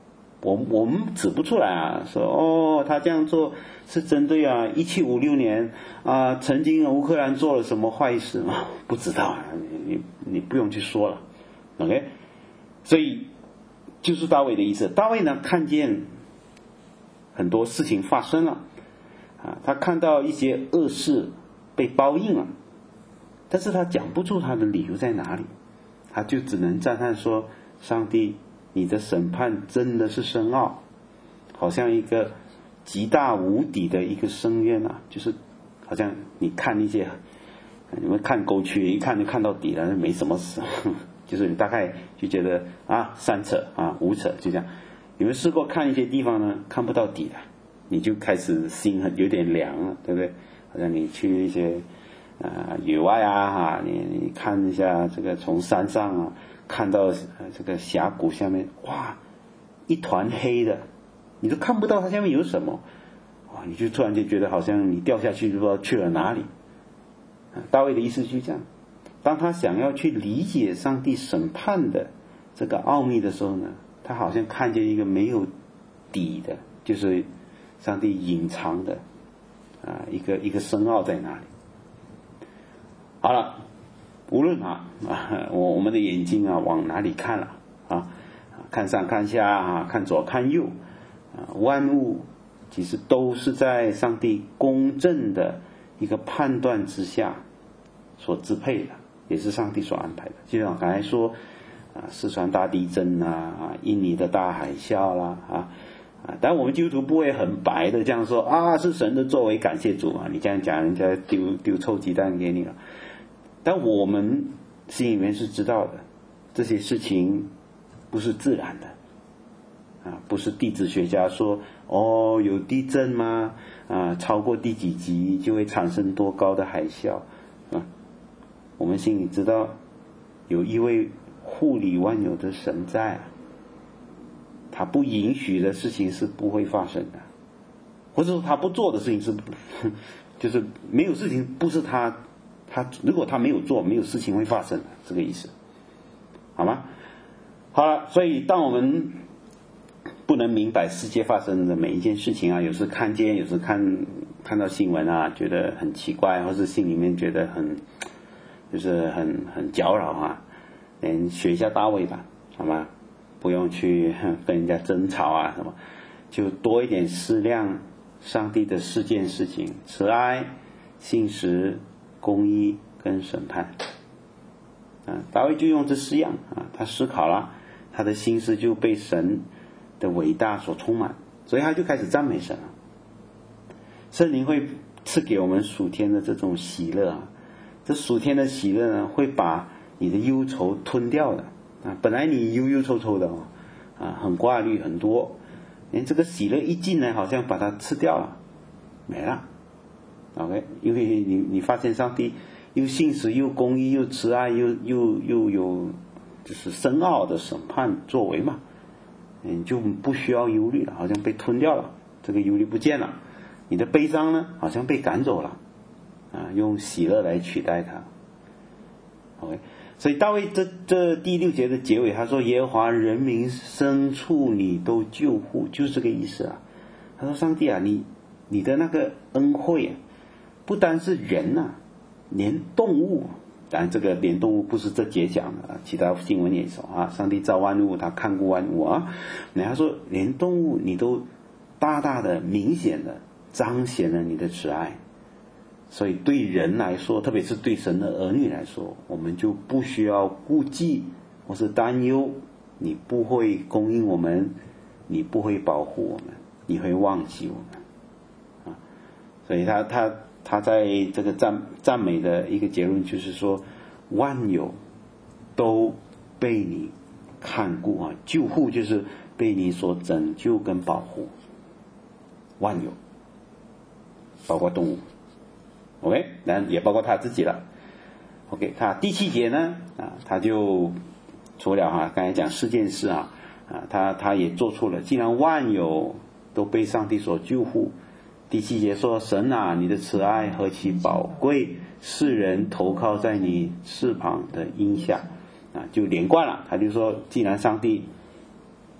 我我们指不出来啊，说哦他这样做是针对啊一七五六年啊曾经乌克兰做了什么坏事吗？不知道啊，你你你不用去说了 ，OK， 所以就是大卫的意思。大卫呢看见很多事情发生了啊，他看到一些恶事被报应了，但是他讲不出他的理由在哪里，他就只能赞叹说，上帝你的审判真的是深奥，好像一个极大无底的一个深渊啊，就是好像你看一些你们看沟渠一看就看到底了，没什么事，就是你大概就觉得啊三尺啊五尺就这样。你们试过看一些地方呢看不到底了，你就开始心很有点凉了，对不对？好像你去一些啊、呃、野外啊哈，你你看一下这个从山上啊看到、呃、这个峡谷下面，哇一团黑的，你都看不到它下面有什么，哇你就突然就觉得好像你掉下去就不知道去了哪里。大卫的意思就是这样，当他想要去理解上帝审判的这个奥秘的时候呢，他好像看见一个没有底的，就是上帝隐藏的啊一个一个深奥在哪里。好了，无论啊啊我我们的眼睛啊往哪里看了啊，看上看下啊，看左看右啊，万物其实都是在上帝公正的一个判断之下所支配的，也是上帝所安排的。就像刚才说啊，四川大地震啊，印尼的大海啸啦啊啊，但我们基督徒不会很白的这样说啊，是神的作为，感谢主啊，你这样讲人家丢丢臭鸡蛋给你了。但我们心里面是知道的，这些事情不是自然的啊，不是地质学家说哦有地震吗？啊，超过第几级就会产生多高的海啸啊？我们心里知道有一位护理万有的神在啊，他不允许的事情是不会发生的，或者说他不做的事情是就是没有事情不是他他如果他没有做，没有事情会发生的，这个意思，好吗？好了，所以当我们不能明白世界发生的每一件事情啊，有时看见，有时看看到新闻啊，觉得很奇怪，或是心里面觉得很就是很很搅扰啊，嗯，学一下大卫吧，好吗？不用去跟人家争吵啊什么，就多一点思量上帝的四件事情：慈爱、信实、公义跟审判。啊，大卫就用这四样啊，他思考了，他的心思就被神的伟大所充满，所以他就开始赞美神了。圣灵会赐给我们属天的这种喜乐啊，这属天的喜乐呢，会把你的忧愁吞掉的啊。本来你忧忧愁愁的啊，很挂虑很多，连这个喜乐一进来，好像把它吃掉了，没了。OK， 因为你你发现上帝又信实又公义又慈爱又又又有就是深奥的审判作为嘛，你就不需要忧虑了，好像被吞掉了，这个忧虑不见了，你的悲伤呢好像被赶走了啊，用喜乐来取代它。 OK， 所以大卫这这第六节的结尾他说，耶和华人民深处你都救护，就是这个意思啊。他说上帝啊，你你的那个恩惠啊，不单是人啊，连动物，当然这个连动物不是这节讲的，其他经文也说啊，上帝造万物，他看顾万物啊。他说连动物你都大大的明显的彰显了你的慈爱，所以对人来说，特别是对神的儿女来说，我们就不需要顾忌或是担忧，你不会供应我们，你不会保护我们，你会忘记我们啊。所以他他他在这个赞赞美的一个结论就是说，万有都被你看顾啊，救护就是被你所拯救跟保护，万有包括动物 OK， 当然也包括他自己了。 OK， 他第七节呢啊，他就除了哈、啊、刚才讲四件事啊啊，他他也做出了，既然万有都被上帝所救护，第七节说，神啊，你的慈爱何其宝贵，世人投靠在你翅膀的荫下啊，就连贯了。他就说，既然上帝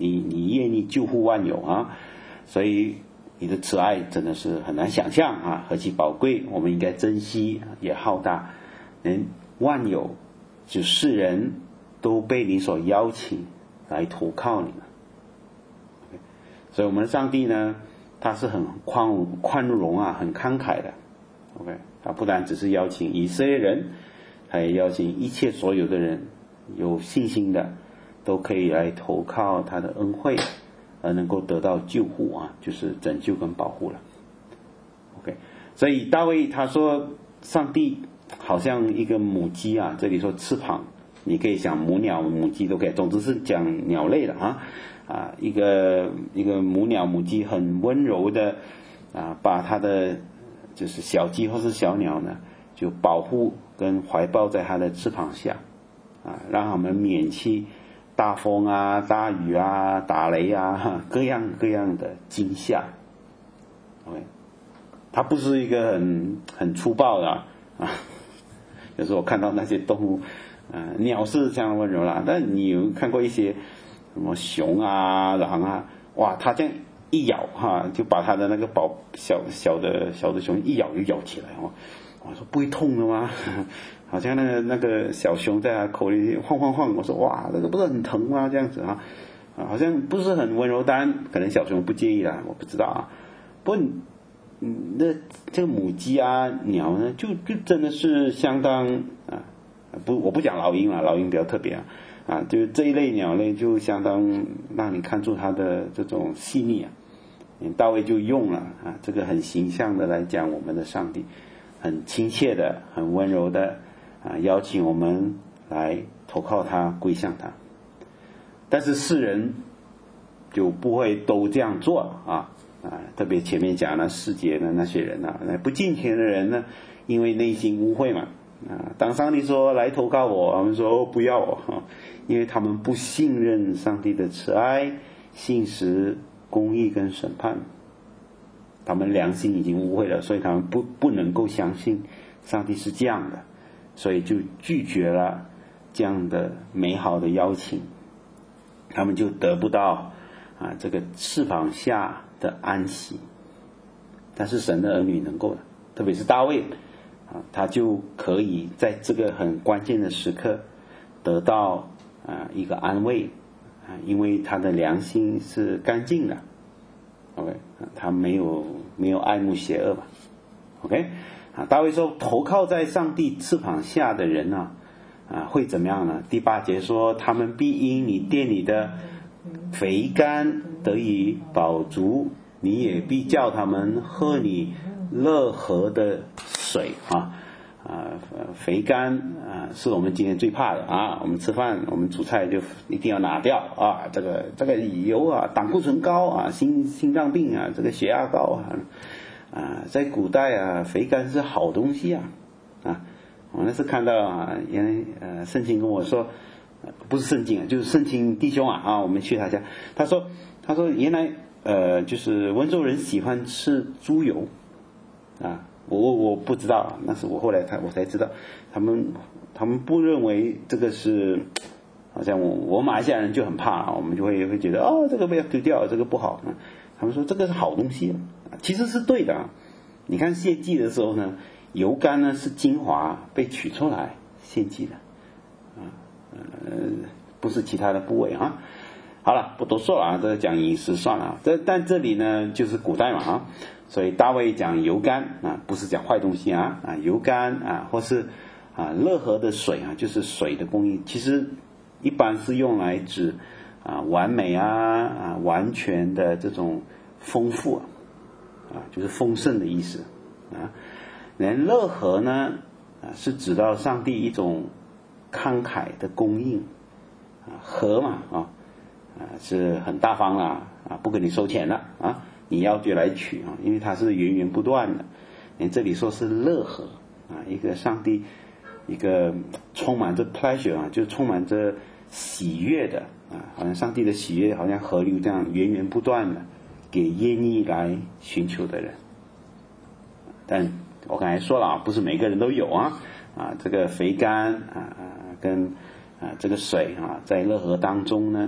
你你愿意救护万有啊，所以你的慈爱真的是很难想象啊，何其宝贵，我们应该珍惜也浩大。连万有就世人都被你所邀请来投靠你了。所以我们的上帝呢，他是很宽宽容啊，很慷慨的。OK， 他不但只是邀请以色列人，他也邀请一切所有的人，有信心的都可以来投靠他的恩惠，而能够得到救护啊，就是拯救跟保护了。OK， 所以大卫他说，上帝好像一个母鸡啊，这里说翅膀，你可以想母鸟、母鸡都可以，总之是讲鸟类的啊啊，一个一个母鸟、母鸡很温柔的啊，把它的就是小鸡或是小鸟呢，就保护跟怀抱在它的翅膀下啊，让它们免去大风啊、大雨啊、打雷啊，各样各样的惊吓。OK， 它不是一个很很粗暴的啊。啊有时候我看到那些动物，呃，鸟是这样温柔啦，但你有看过一些什么熊啊、狼啊，哇，它这样一咬哈，就把它的那个宝小小的小的熊一咬就咬起来哦。我说不会痛的吗？好像那个那个小熊在它口里晃晃晃，我说哇，这个不是很疼吗？这样子啊，啊，好像不是很温柔，当然可能小熊不介意啦，我不知道啊。不过嗯，那这个母鸡啊、鸟呢，就就真的是相当啊，不，我不讲老鹰了，老鹰比较特别啊，啊，就这一类鸟类就相当让你看出它的这种细腻啊。大卫就用了啊，这个很形象的来讲我们的上帝，很亲切的、很温柔的啊，邀请我们来投靠他、归向他。但是世人就不会都这样做啊。啊，特别前面讲了世界的那些人啊，那不敬虔的人呢，因为内心污秽嘛，啊，当上帝说来投靠我，他们说、哦、不要我、啊，因为他们不信任上帝的慈爱、信实、公义跟审判，他们良心已经污秽了，所以他们不不能够相信上帝是这样的，所以就拒绝了这样的美好的邀请，他们就得不到啊这个翅膀下的安息。但是神的儿女能够的，特别是大卫啊，他就可以在这个很关键的时刻得到啊一个安慰啊，因为他的良心是干净的 ，OK， 他没有没有爱慕邪恶吧 ，OK， 啊，大卫说投靠在上帝翅膀下的人呢、啊，啊会怎么样呢？第八节说，他们必因你殿里的肥甘得以饱足，你也必叫他们喝你乐河的水啊啊，肥甘啊是我们今天最怕的啊！我们吃饭，我们煮菜就一定要拿掉啊！这个这个油啊，胆固醇高啊，心心脏病啊，这个血压高啊啊！在古代啊，肥甘是好东西啊啊！我那次看到啊，原来呃圣经跟我说，不是圣经啊，就是圣经弟兄啊啊，我们去他家，他说他说原来呃就是温州人喜欢吃猪油啊。我我不知道，那是我后来才我才知道，他们他们不认为这个是，好像我我马来西亚人就很怕，我们就会会觉得哦这个不要丢掉，这个不好，他们说这个是好东西，其实是对的。你看献祭的时候呢，油甘呢是精华被取出来献祭的，啊呃不是其他的部位啊。好了，不多说了啊，这个讲饮食算了。这但这里呢，就是古代嘛啊，所以大卫讲油甘啊，不是讲坏东西啊啊，油甘啊，或是啊乐河的水啊，就是水的供应，其实一般是用来指啊完美啊啊完全的这种丰富啊，啊就是丰盛的意思啊。连乐河呢啊是指到上帝一种慷慨的供应啊，河嘛啊。啊，是很大方啦，啊，不跟你收钱了啊，你要就来取啊，因为它是源源不断的。连这里说是乐河啊，一个上帝，一个充满着 pleasure 啊，就充满着喜悦的啊，好像上帝的喜悦好像河流这样源源不断的给愿意来寻求的人。但我刚才说了啊，不是每个人都有啊，啊，这个肥甘啊啊跟啊这个水啊，在乐河当中呢。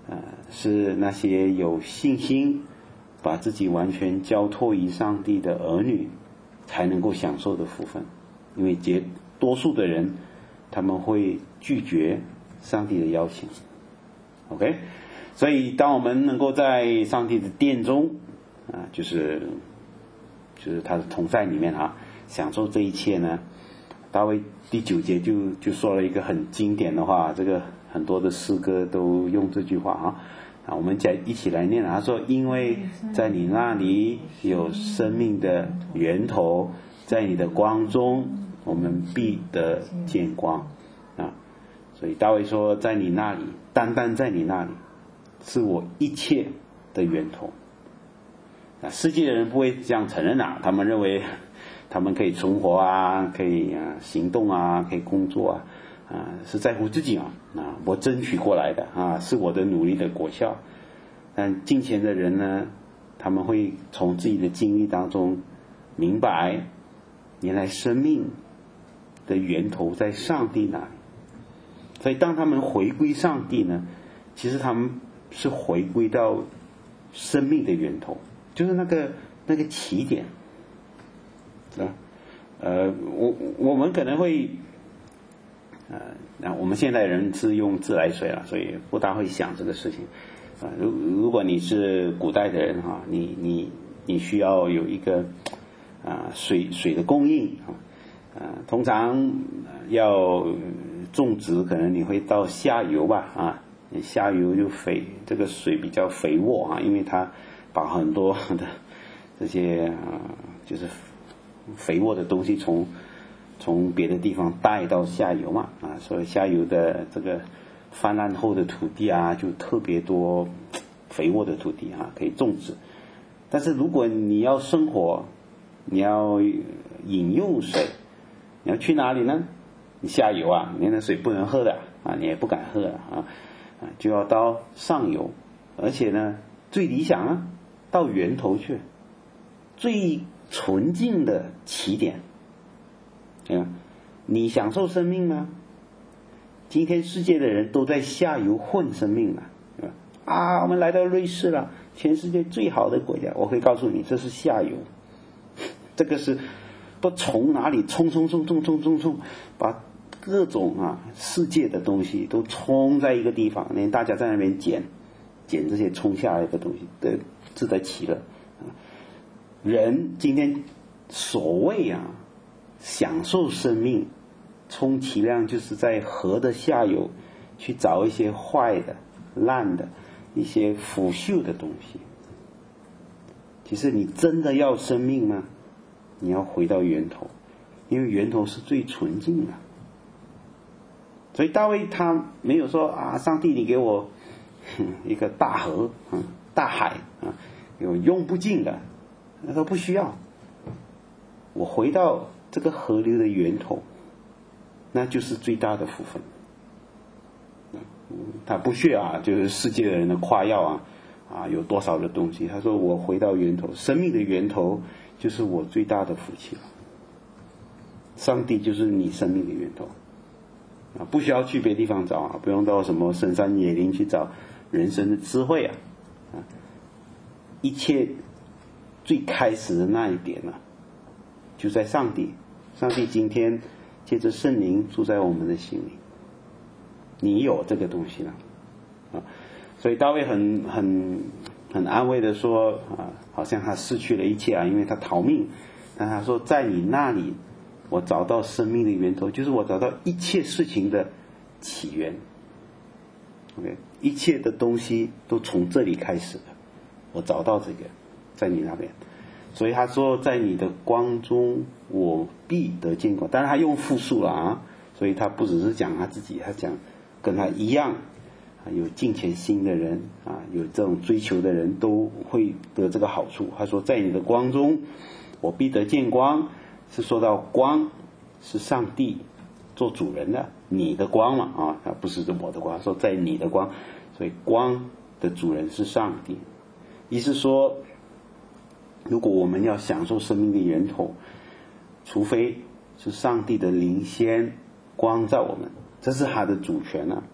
呃，是那些有信心把自己完全交托于上帝的儿女才能够享受的福分。因为绝多数的人他们会拒绝上帝的邀请。 OK， 所以当我们能够在上帝的殿中啊，就是就是他的同在里面啊，享受这一切呢，大卫第九节就就说了一个很经典的话，这个很多的诗歌都用这句话啊啊，我们再一起来念。他说：因为在你那里有生命的源头，在你的光中我们必得见光啊。所以大卫说，在你那里，单单在你那里是我一切的源头啊。世界的人不会这样承认啊，他们认为他们可以存活啊，可以啊行动啊，可以工作啊啊，是在乎自己啊啊，我争取过来的啊，是我的努力的果效。但敬虔的人呢，他们会从自己的经历当中明白，原来生命的源头在上帝那里。所以当他们回归上帝呢，其实他们是回归到生命的源头，就是那个那个起点啊。呃，我我们可能会呃，那我们现代人是用自来水了，所以不大会想这个事情啊。如如果你是古代的人哈，你你你需要有一个啊水水的供应啊，啊，通常要种植，可能你会到下游吧啊，下游就肥，这个水比较肥沃啊，因为它把很多的这些啊就是肥沃的东西从从别的地方带到下游嘛啊，所以下游的这个泛滥后的土地啊，就特别多肥沃的土地啊，可以种植。但是如果你要生活，你要饮用水，你要去哪里呢？你下游啊，你那水不能喝的啊，你也不敢喝啊，啊，就要到上游，而且呢，最理想啊，到源头去，最纯净的起点。啊，你享受生命吗？今天世界的人都在下游混生命了，对吧？啊，我们来到瑞士了，全世界最好的国家，我可以告诉你，这是下游，这个是不从哪里冲冲冲冲冲冲冲，把各种啊世界的东西都冲在一个地方，连大家在那边捡捡这些冲下来的东西，都自得其乐啊。人今天所谓啊享受生命，充其量就是在河的下游去找一些坏的、烂的、一些腐朽的东西。其实你真的要生命吗？你要回到源头，因为源头是最纯净的。所以大卫他没有说啊，上帝你给我一个大河、嗯、大海啊，有用不尽的，他说不需要，我回到这个河流的源头，那就是最大的福分。他不屑啊，就是世界的人的夸耀啊，啊有多少的东西，他说我回到源头，生命的源头就是我最大的福气了。上帝就是你生命的源头啊，不需要去别的地方找啊，不用到什么深山野林去找人生的智慧啊，啊一切最开始的那一点呢、啊，就在上帝。上帝今天借着圣灵住在我们的心里，你有这个东西了啊，所以大卫很很很安慰的说啊，好像他失去了一切啊，因为他逃命，但他说在你那里我找到生命的源头，就是我找到一切事情的起源。 OK， 一切的东西都从这里开始的，我找到这个在你那边。所以他说在你的光中我必得见光，当然他用复数了啊，所以他不只是讲他自己，他讲跟他一样有敬虔心的人啊，有这种追求的人都会得这个好处。他说在你的光中我必得见光，是说到光是上帝做主人的，你的光嘛啊，不是我的光，说在你的光，所以光的主人是上帝。意思说如果我们要享受生命的源头，除非是上帝的灵先光照我们，这是他的主权啊。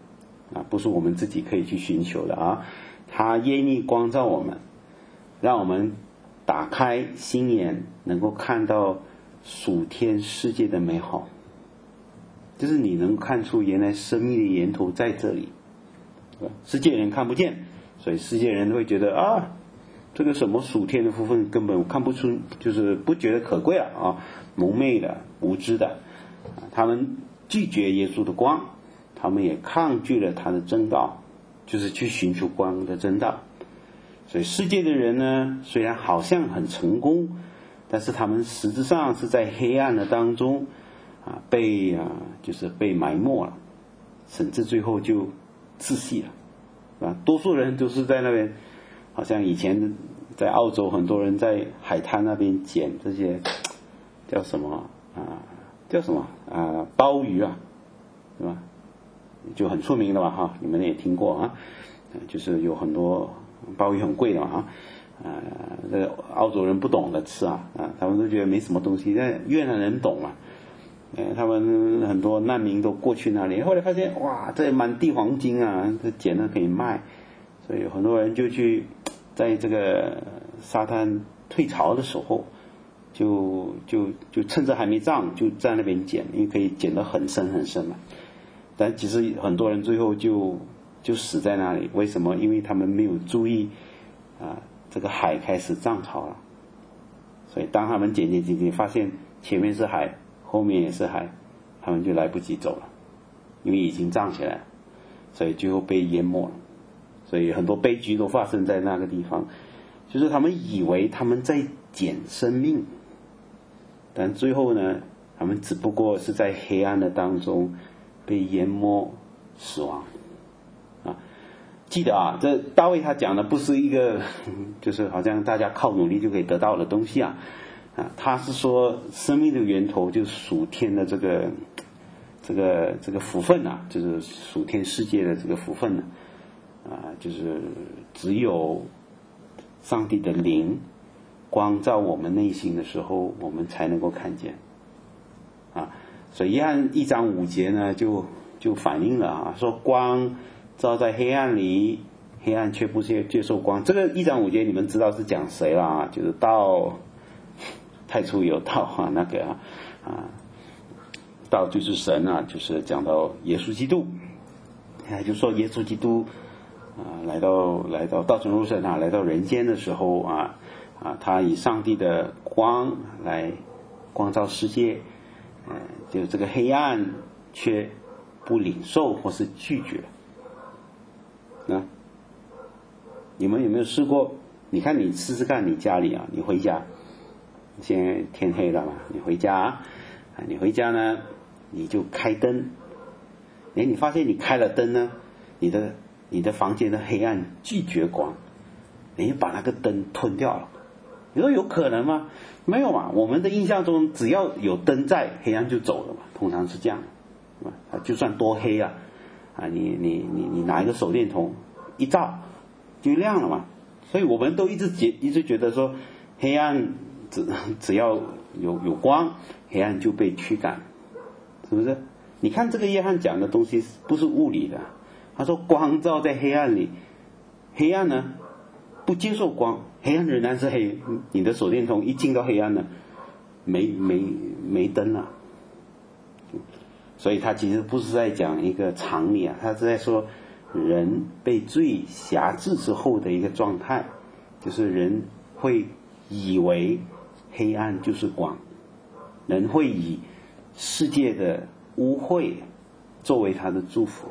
啊，不是我们自己可以去寻求的啊。他愿意光照我们，让我们打开心眼，能够看到属天世界的美好，就是你能看出原来生命的源头在这里，世界人看不见，所以世界人会觉得啊，这个什么属天的福分根本看不出，就是不觉得可贵了啊，蒙昧的、无知的，他们拒绝耶稣的光，他们也抗拒了他的真道，就是去寻求光的真道。所以世界的人呢，虽然好像很成功，但是他们实质上是在黑暗的当中啊，被啊就是被埋没了，甚至最后就窒息了啊。多数人都是在那边，好像以前在澳洲很多人在海滩那边捡这些叫什么啊叫什么啊鲍鱼啊，是吧？就很出名的嘛哈，你们也听过啊，就是有很多鲍鱼很贵的嘛啊，呃，这个澳洲人不懂得吃啊啊，他们都觉得没什么东西，但越南人懂嘛，呃，他们很多难民都过去那里，后来发现哇，这满地黄金啊，这捡了可以卖，所以很多人就去在这个沙滩退潮的时候，就就就趁着还没涨，就在那边捡，因为可以捡得很深很深嘛。但其实很多人最后就就死在那里，为什么？因为他们没有注意啊，这个海开始涨潮了，所以当他们捡捡捡捡，发现前面是海，后面也是海，他们就来不及走了，因为已经涨起来了，所以最后被淹没了。所以很多悲剧都发生在那个地方，就是他们以为他们在捡生命，但最后呢，他们只不过是在黑暗的当中被淹没死亡啊！记得啊，这大卫他讲的不是一个就是好像大家靠努力就可以得到的东西啊啊！他是说生命的源头就是属天的这个这个这个福分啊，就是属天世界的这个福分呢啊，就是只有上帝的灵光照我们内心的时候，我们才能够看见啊。所以约翰一章五节呢，就就反映了啊，说光照在黑暗里，黑暗却不接接受光。这个一章五节你们知道是讲谁了啊？就是道，太初有道啊，那个啊，啊道就是神啊，就是讲到耶稣基督，哎，就说耶稣基督啊，来到来到道成肉身啊，来到人间的时候啊啊，他以上帝的光来光照世界。嗯，就这个黑暗却不领受或是拒绝啊！你们有没有试过？你看你试试看，你家里啊，你回家，现在天黑了嘛，你回家啊，你回家呢，你就开灯，哎，你发现你开了灯呢，你的你的房间的黑暗拒绝光，你把那个灯吞掉了。你说有可能吗？没有嘛，我们的印象中只要有灯在，黑暗就走了嘛，通常是这样的，啊，就算多黑啊，啊，你你你你拿一个手电筒一照就亮了嘛，所以我们都一直觉一直觉得说，黑暗只只要有有光，黑暗就被驱赶，是不是？你看这个约翰讲的东西不是物理的，他说光照在黑暗里，黑暗呢不接受光，黑暗仍然是黑。你的手电筒一进到黑暗了，没没没灯了。所以他其实不是在讲一个常理啊，他是在说人被罪辖制之后的一个状态，就是人会以为黑暗就是光，人会以世界的污秽作为他的祝福，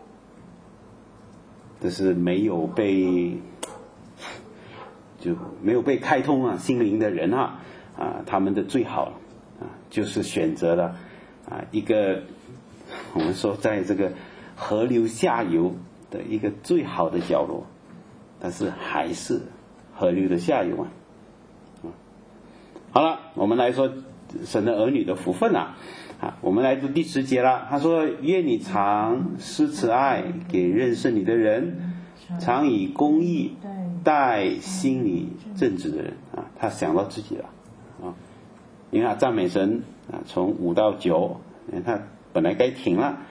这是没有被就没有被开通啊心灵的人啊啊，他们的最好啊，就是选择了啊一个我们说在这个河流下游的一个最好的角落，但是还是河流的下游啊。好了，我们来说神的儿女的福分啊啊，我们来读第十节了。他说：愿你常施慈爱给认识你的人，常以公义待心里正直的人啊。他想到自己了啊，因为他赞美神啊，从五到九，他本来该停了，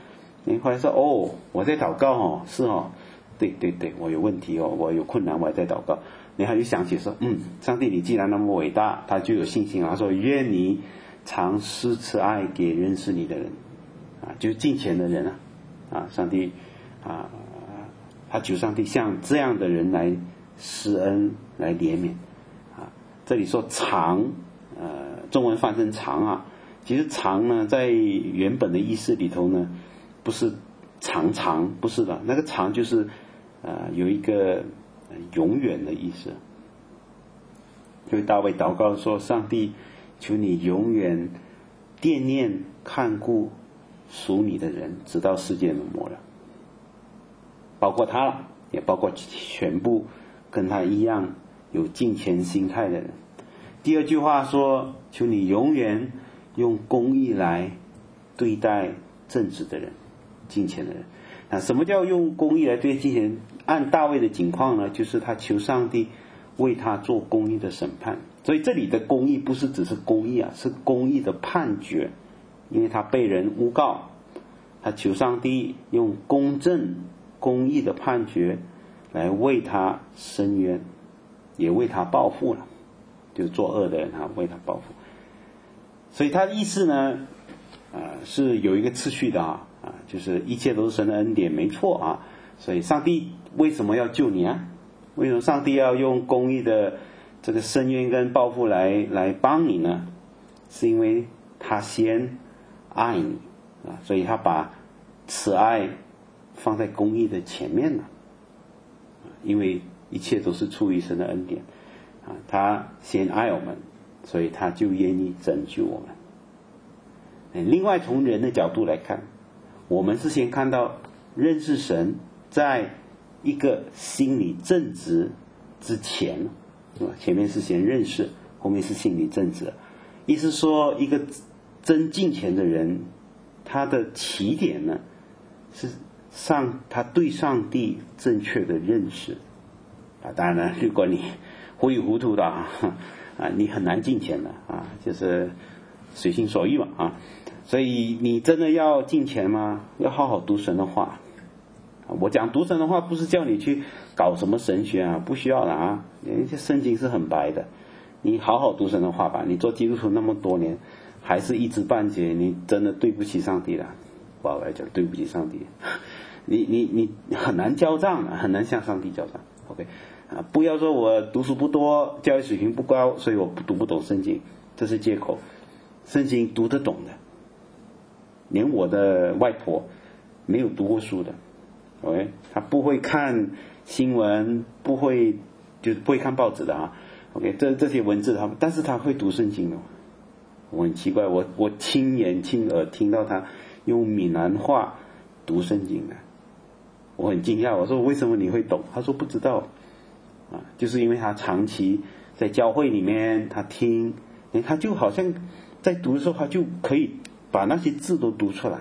你后来说哦，我在祷告哦，是哦，对对对，我有问题哦，我有困难，我还在祷告。然后就想起说，嗯，上帝你既然那么伟大，他就有信心啊，他说愿你常施慈爱给认识你的人，啊，就是敬虔的人啊，啊，上帝啊，他求上帝向这样的人来施恩，来怜悯啊。这里说常，呃，中文翻成常啊，其实常呢，在原本的意思里头呢，不是常常，不是的，那个常就是呃有一个永远的意思。所以大卫祷告说，上帝求你永远惦念看顾属你的人，直到世界的末了，包括他了，也包括全部跟他一样有敬虔心态的人。第二句话说，求你永远用公义来对待正直的人，敬虔的人。那什么叫用公义来对待敬虔？按大卫的情况呢，就是他求上帝为他做公义的审判。所以这里的公义不是只是公义啊，是公义的判决。因为他被人诬告，他求上帝用公正公义的判决来为他伸冤，也为他报复了，就是作恶的人啊，为他报复。所以他的意思呢，呃，是有一个次序的啊，啊，就是一切都是神的恩典，没错啊。所以上帝为什么要救你啊？为什么上帝要用公义的这个伸冤跟报复来来帮你呢？是因为他先爱你啊，所以他把慈爱放在公义的前面了。因为一切都是出于神的恩典啊，他先爱我们，所以他就愿意拯救我们。另外从人的角度来看，我们是先看到认识神在一个心理正直之前，前面是先认识，后面是心理正直。意思说一个真敬虔的人，他的起点呢是上他对上帝正确的认识啊。当然了，如果你糊里糊涂的啊，啊你很难敬虔的啊，就是随心所欲嘛啊。所以你真的要敬虔吗？要好好读神的话。我讲读神的话，不是叫你去搞什么神学啊，不需要的啊。人家圣经是很白的，你好好读神的话吧。你做基督徒那么多年，还是一知半解，你真的对不起上帝了。不好来讲，对不起上帝，你你你很难交账的，很难向上帝交账。OK 啊，不要说我读书不多，教育水平不高，所以我读不懂圣经，这是借口。圣经读得懂的，连我的外婆没有读过书的。OK， 他不会看新闻，不会就是不会看报纸的啊。OK， 这这些文字他，但是他会读圣经的。我很奇怪，我我亲眼亲耳听到他用闽南话读圣经的，我很惊讶。我说为什么你会懂？他说不知道啊，就是因为他长期在教会里面，他听，他就好像在读的时候，他就可以把那些字都读出来。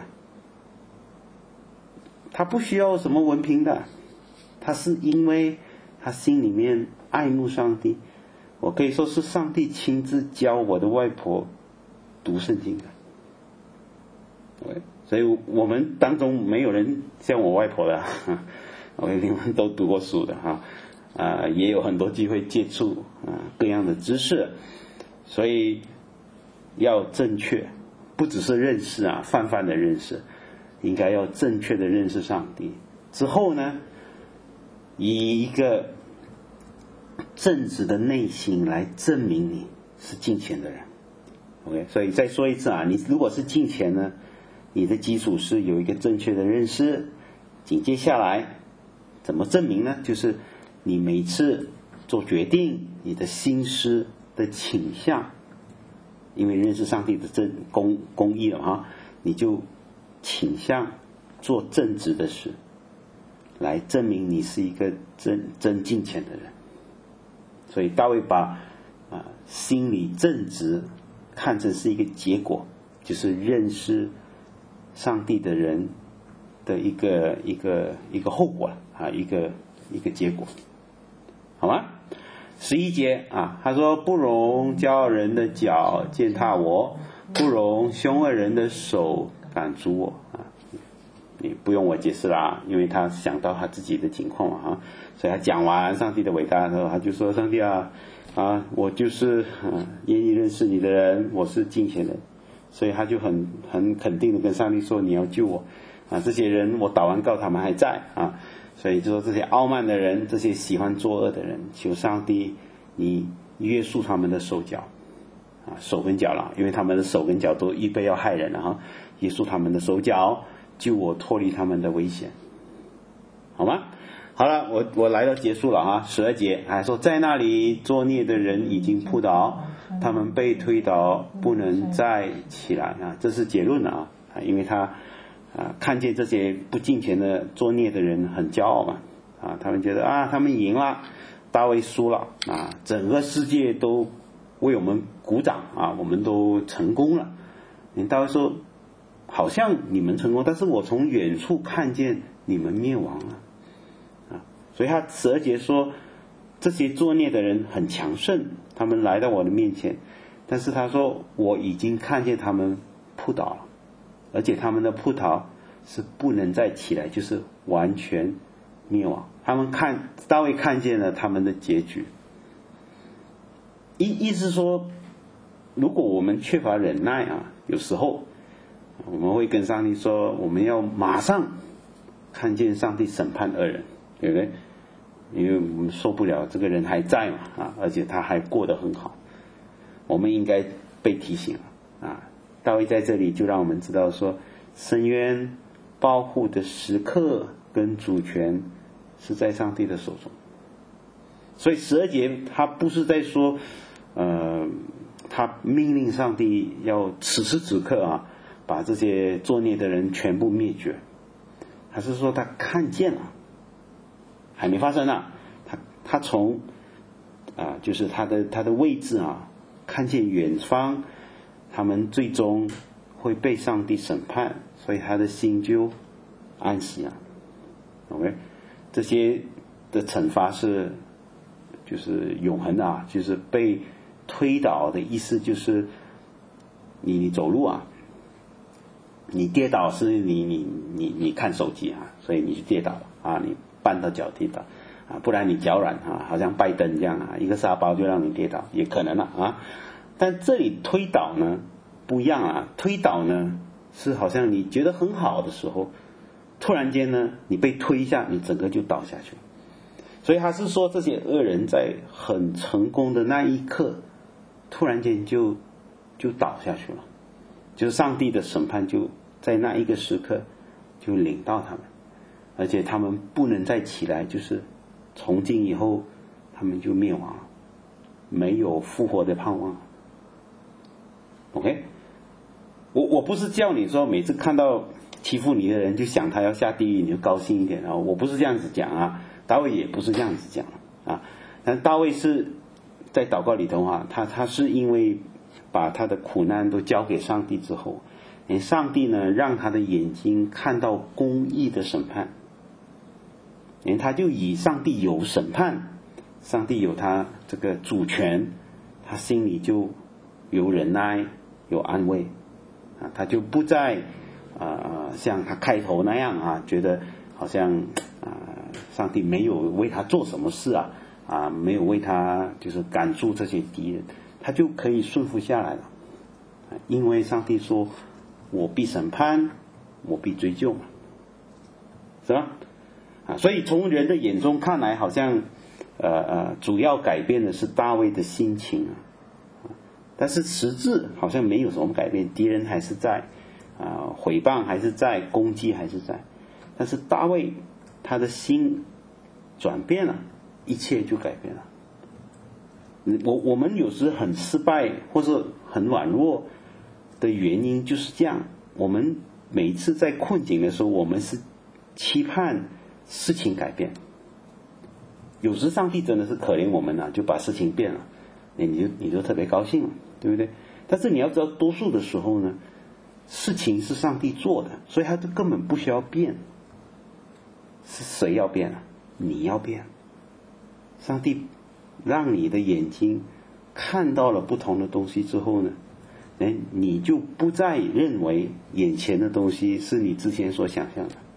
他不需要什么文凭的，他是因为他心里面爱慕上帝。我可以说是上帝亲自教我的外婆读圣经的。所以我们当中没有人像我外婆的，我你们都读过书的哈，啊，也有很多机会接触啊各样的知识，所以要正确，不只是认识啊，泛泛的认识。应该要正确的认识上帝之后呢，以一个正直的内心来证明你是敬虔的人。 OK， 所以再说一次啊，你如果是敬虔呢，你的基础是有一个正确的认识。紧接下来怎么证明呢？就是你每次做决定，你的心思的倾向，因为认识上帝的正公公义了哈，你就倾向做正直的事，来证明你是一个真真敬虔的人。所以大卫把啊心理正直看成是一个结果，就是认识上帝的人的一个一个一个后果啊，一个一个结果，好吗？十一节啊，他说不容骄傲人的脚践踏我，不容凶恶人的手赶逐我啊。 你不用我解释啦，因为他想到他自己的情况嘛哈，所以他讲完上帝的伟大的时候，他就说上帝啊啊，我就是啊愿意认识你的人，我是敬虔人，所以他就很很肯定的跟上帝说你要救我啊，这些人我祷完告他们还在啊，所以就说这些傲慢的人，这些喜欢作恶的人，求上帝你约束他们的手脚啊，手跟脚了，因为他们的手跟脚都预备要害人了哈，约束他们的手脚，救我脱离他们的危险，好吗？好了，我我来到结束了哈，十二节还说在那里作孽的人已经扑倒，他们被推倒，不能再起来啊，这是结论了啊，因为他啊看见这些不敬虔的作孽的人很骄傲嘛啊，他们觉得啊他们赢了，大卫输了啊，整个世界都为我们鼓掌啊，我们都成功了。你大卫说好像你们成功，但是我从远处看见你们灭亡了啊，所以他十二节说这些作孽的人很强盛，他们来到我的面前，但是他说我已经看见他们扑倒了，而且他们的扑倒是不能再起来，就是完全灭亡。他们看大卫看见了他们的结局，意意思说如果我们缺乏忍耐啊，有时候我们会跟上帝说我们要马上看见上帝审判恶人，对不对？因为我们受不了这个人还在嘛啊，而且他还过得很好，我们应该被提醒了啊。大卫在这里就让我们知道说伸冤保护的时刻跟主权是在上帝的手中，所以十二节他不是在说呃他命令上帝要此时此刻啊把这些作孽的人全部灭绝，还是说他看见了，还没发生啊，他他从啊就是他的他的位置啊看见远方他们最终会被上帝审判，所以他的心就安息了。 OK， 这些的惩罚是就是永恒的啊，就是被推倒的意思就是你你走路啊，你跌倒是你你你你看手机啊，所以你就跌倒了啊，你绊到脚跌倒啊，不然你脚软啊，好像拜登这样啊，一个沙包就让你跌倒，也可能了啊。但这里推倒呢不一样啊，推倒呢是好像你觉得很好的时候，突然间呢你被推一下，你整个就倒下去。所以他是说这些恶人在很成功的那一刻，突然间就就倒下去了，就是上帝的审判就在那一个时刻就领到他们，而且他们不能再起来，就是从今以后他们就灭亡了，没有复活的盼望。 OK， 我我不是叫你说每次看到欺负你的人就想他要下地狱你就高兴一点啊，我不是这样子讲啊，大卫也不是这样子讲啊，但大卫是在祷告里头啊，他他是因为把他的苦难都交给上帝之后，上帝呢让他的眼睛看到公义的审判，他就以上帝有审判，上帝有他这个主权，他心里就有忍耐有安慰啊，他就不再啊、呃、像他开头那样啊，觉得好像啊、呃、上帝没有为他做什么事啊啊没有为他就是赶住这些敌人，他就可以顺服下来了，因为上帝说我必审判，我必追究嘛，是吧？啊，所以从人的眼中看来，好像呃呃主要改变的是大卫的心情啊，但是实质好像没有什么改变，敌人还是在啊，毁谤还是在，攻击还是在，但是大卫他的心转变了，一切就改变了。我我们有时很失败或是很软弱的原因就是这样，我们每次在困境的时候，我们是期盼事情改变，有时上帝真的是可怜我们啊，就把事情变了，你就你就特别高兴了，对不对？但是你要知道多数的时候呢，事情是上帝做的，所以他就根本不需要变。是谁要变啊？你要变。上帝让你的眼睛看到了不同的东西之后呢，你就不再认为眼前的东西是你之前所想象的，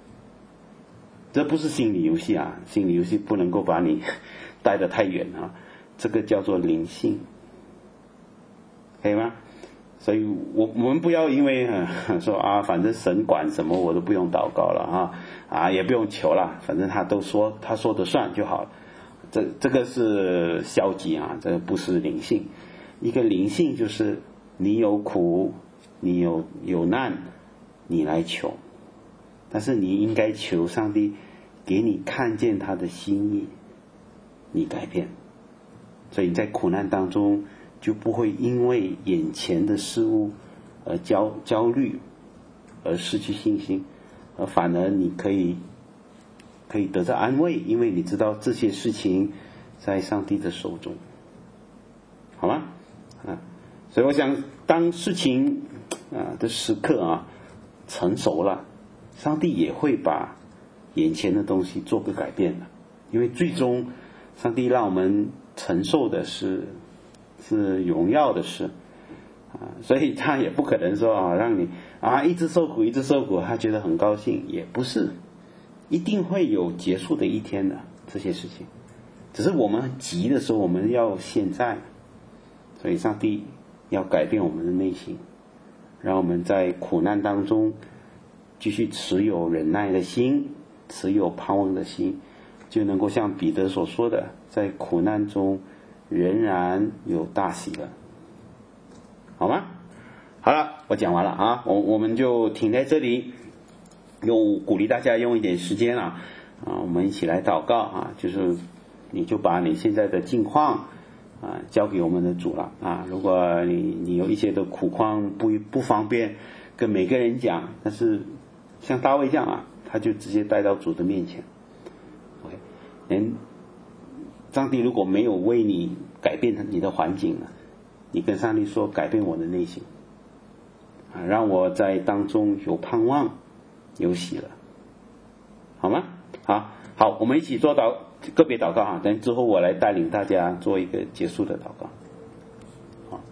这不是心理游戏啊，心理游戏不能够把你带得太远啊，这个叫做灵性，可以吗？所以我我们不要因为、呃、说啊，反正神管什么我都不用祷告了啊啊，也不用求了，反正他都说他说的算就好了。这这个是消极啊，这个不是灵性。一个灵性就是你有苦，你有有难，你来求，但是你应该求上帝给你看见他的心意，你改变。所以你在苦难当中就不会因为眼前的事物而焦焦虑，而失去信心，而反而你可以可以得到安慰，因为你知道这些事情在上帝的手中，好吗？啊，所以我想，当事情啊的时刻啊成熟了，上帝也会把眼前的东西做个改变的，因为最终上帝让我们承受的是是荣耀的事啊，所以他也不可能说啊让你啊一直受苦一直受苦，他觉得很高兴，也不是，一定会有结束的一天的这些事情，只是我们急的时候我们要现在，所以上帝要改变我们的内心，让我们在苦难当中继续持有忍耐的心，持有盼望的心，就能够像彼得所说的，在苦难中仍然有大喜乐，好吗？好了，我讲完了啊，我我们就停在这里，用鼓励大家用一点时间啊啊，我们一起来祷告啊，就是你就把你现在的境况啊交给我们的主了啊，如果你你有一些的苦况不不方便跟每个人讲，但是像大卫这样啊，他就直接带到主的面前。OK， 连上帝如果没有为你改变你的环境呢，你跟上帝说改变我的内心啊，让我在当中有盼望有喜乐，好吗？好，好，我们一起做祷个别祷告啊，等之后我来带领大家做一个结束的祷告。好，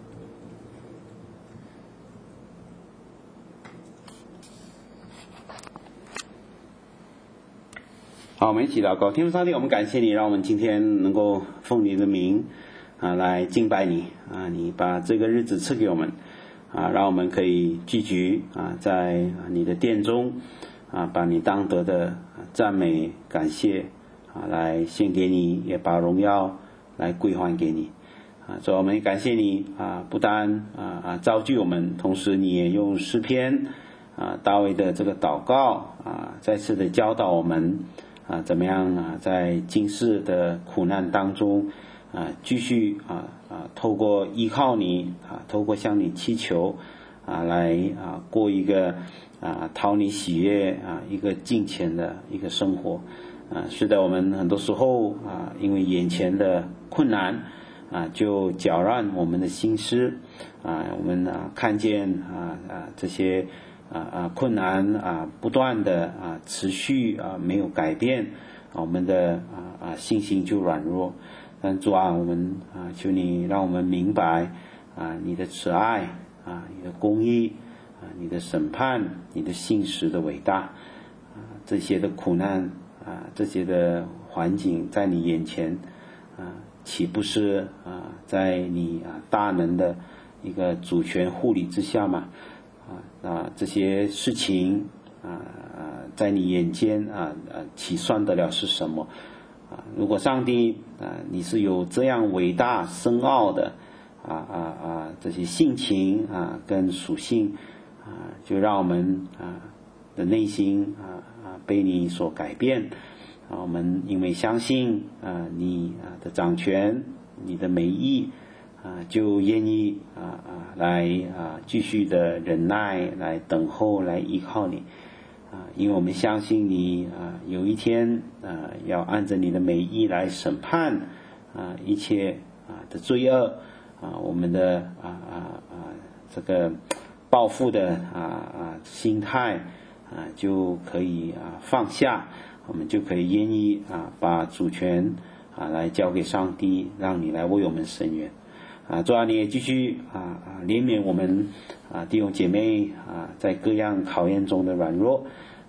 好，我们一起祷告。天父上帝，我们感谢你，让我们今天能够奉你的名啊来敬拜你啊，你把这个日子赐给我们啊，让我们可以聚集啊在你的殿中啊，把你当得的赞美感谢啊来献给你，也把荣耀来归还给你啊。所以我们也感谢你啊，不但啊啊造就我们，同时你也用诗篇啊大卫的这个祷告啊，再次的教导我们啊怎么样啊在今世的苦难当中啊继续啊啊透过依靠你啊，透过向你祈求啊来啊过一个啊讨你喜悦啊一个敬虔的一个生活啊。是的，我们很多时候啊因为眼前的困难啊就搅乱我们的心思啊，我们啊看见啊啊这些啊啊困难啊不断的啊持续啊没有改变啊，我们的啊啊信心就软弱。但主啊，我们啊求你让我们明白啊你的慈爱啊你的公义啊你的审判你的信实的伟大啊，这些的苦难啊这些的环境在你眼前啊岂不是啊在你啊大能的一个主权护理之下嘛啊啊这些事情啊啊在你眼间啊啊岂算得了是什么啊？如果上帝啊你是有这样伟大深奥的啊啊啊这些性情啊跟属性啊，就让我们啊的内心啊啊被你所改变啊，我们因为相信啊你啊的掌权，你的美意啊，就愿意啊啊来啊继续的忍耐，来等候，来依靠你啊，因为我们相信你啊有一天啊要按着你的美意来审判啊一切啊的罪恶啊，我们的啊啊啊这个报复的啊啊心态啊就可以啊放下，我们就可以愿意啊把主权啊来交给上帝，让你来为我们伸冤啊。主啊，你也继续啊啊怜悯我们啊弟兄姐妹啊在各样考验中的软弱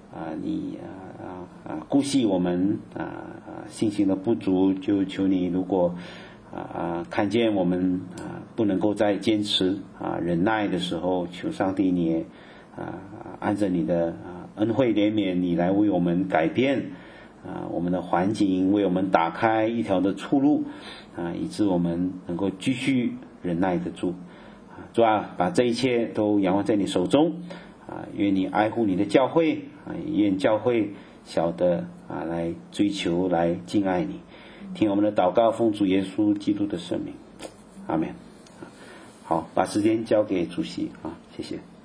啊，你啊啊啊顾惜我们啊啊信心的不足，就求你如果啊啊看见我们啊不能够再坚持啊忍耐的时候，求上帝你也啊按着你的啊恩惠怜悯，你来为我们改变啊我们的环境，为我们打开一条的出路啊，以致我们能够继续忍耐得住。主啊，把这一切都仰望在你手中啊！愿你爱护你的教会啊，愿教会晓得啊来追求、来敬爱你。听我们的祷告，奉主耶稣基督的圣名，阿们。好，把时间交给主席啊，谢谢。